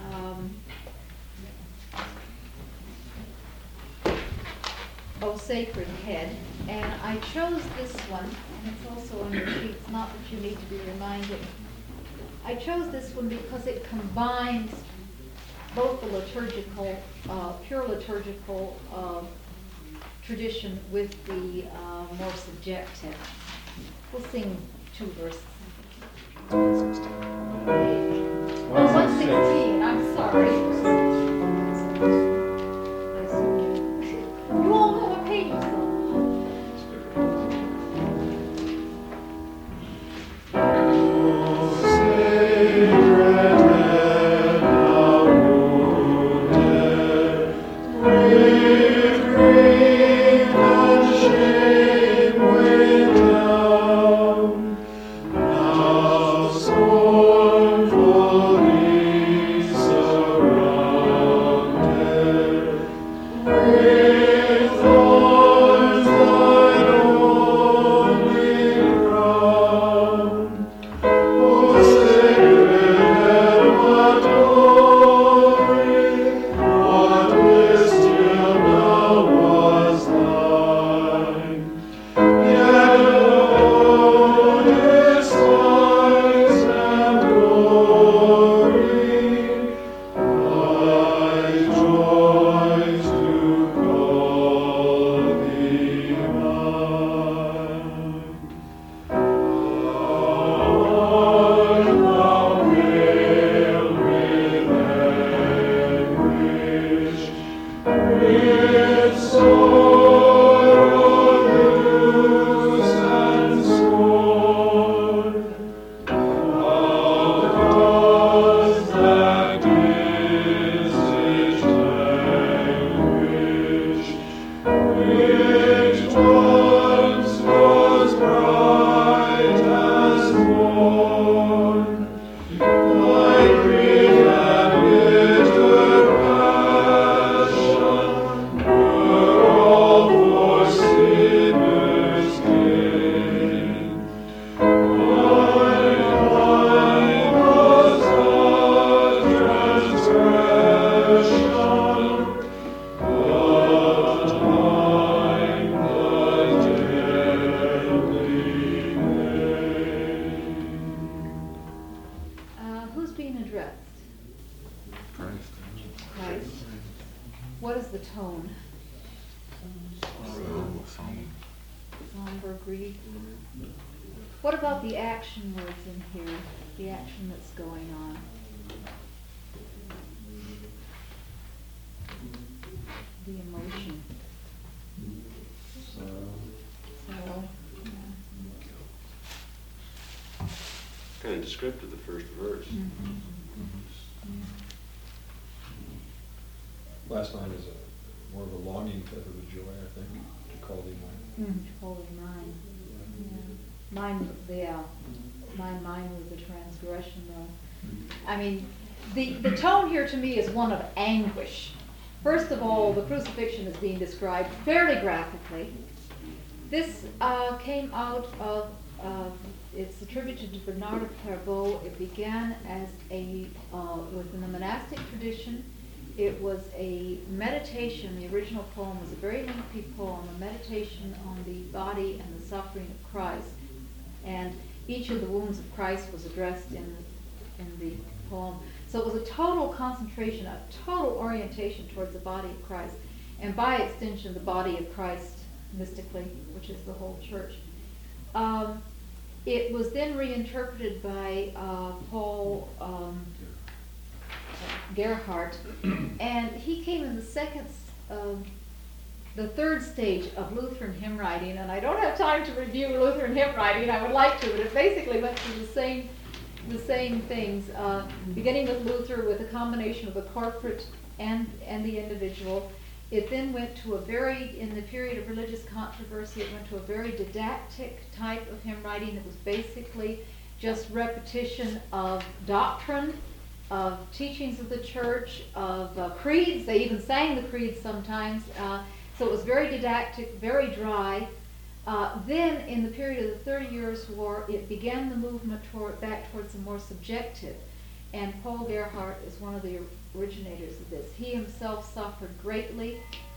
O Sacred Head, and I chose this one, and it's also on your sheets, not that you need to be reminded. I chose this one because it combines both the liturgical, pure liturgical tradition with the more subjective. We'll sing 2 verses. Oh, 116, I'm sorry. You all know what page it's on. What is the tone? Somber, grief. What about the action words in here? The action that's going on? The emotion. So, yeah. Kind of descriptive, the first verse. Mm-hmm. Last line is more of a longing type of a joy, I think, to call thee mine. To call thee mine. Yeah. Mine was a transgression, though. I mean, the tone here to me is one of anguish. First of all, the crucifixion is being described fairly graphically. This came out of, it's attributed to Bernard of Clairvaux. It began as within the monastic tradition. It was a meditation. The original poem was a very lengthy poem, a meditation on the body and the suffering of Christ. And each of the wounds of Christ was addressed in the poem. So it was a total concentration, a total orientation towards the body of Christ, and by extension, the body of Christ mystically, which is the whole church. It was then reinterpreted by Paul Gerhardt, and he came in the third stage of Lutheran hymn writing, and I don't have time to review Lutheran hymn writing. I would like to, but it basically went through the same things, beginning with Luther with a combination of the corporate and the individual. It then went to in the period of religious controversy, it went to a very didactic type of hymn writing that was basically just repetition of doctrine, of teachings of the church, of creeds. They even sang the creeds sometimes. So it was very didactic, very dry. Then, in the period of the 30 Years' War, it began the movement back towards the more subjective. And Paul Gerhardt is one of the originators of this. He himself suffered greatly.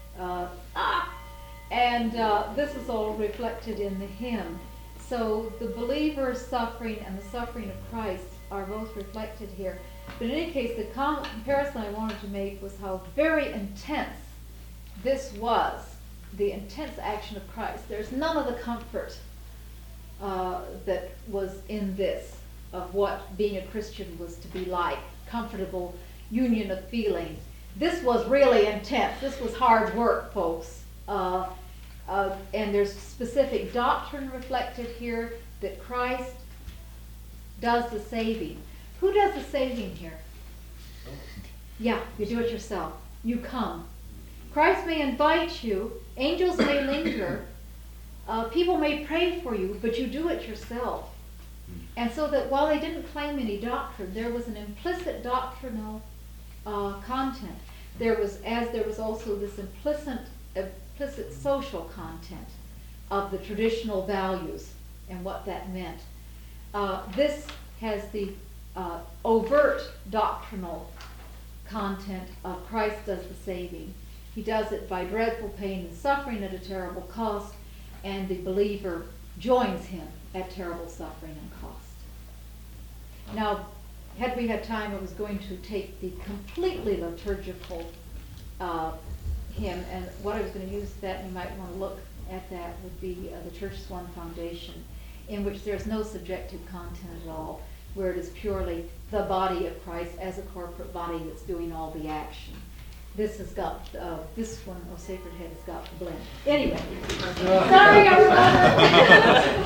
And this is all reflected in the hymn. So the believer's suffering and the suffering of Christ are both reflected here. But in any case, the comparison I wanted to make was how very intense this was, the intense action of Christ. There's none of the comfort that was in this, of what being a Christian was to be like, comfortable union of feelings. This was really intense. This was hard work, folks. And there's specific doctrine reflected here that Christ does the saving. Who does the saving here? Yeah, you do it yourself. You come. Christ may invite you. Angels may linger. People may pray for you, but you do it yourself. And so that while they didn't claim any doctrine, there was an implicit doctrinal content. There was also this implicit social content of the traditional values and what that meant. This has the overt doctrinal content of Christ does the saving. He does it by dreadful pain and suffering at a terrible cost, and the believer joins him at terrible suffering and cost. Now, had we had time, I was going to take the completely liturgical hymn, and what I was going to use that, you might want to look at that, would be the Church Swan Foundation, in which there's no subjective content at all, where it is purely the body of Christ as a corporate body that's doing all the action. This has got, this one, Sacred Head, has got the blend. Anyway, sorry everyone.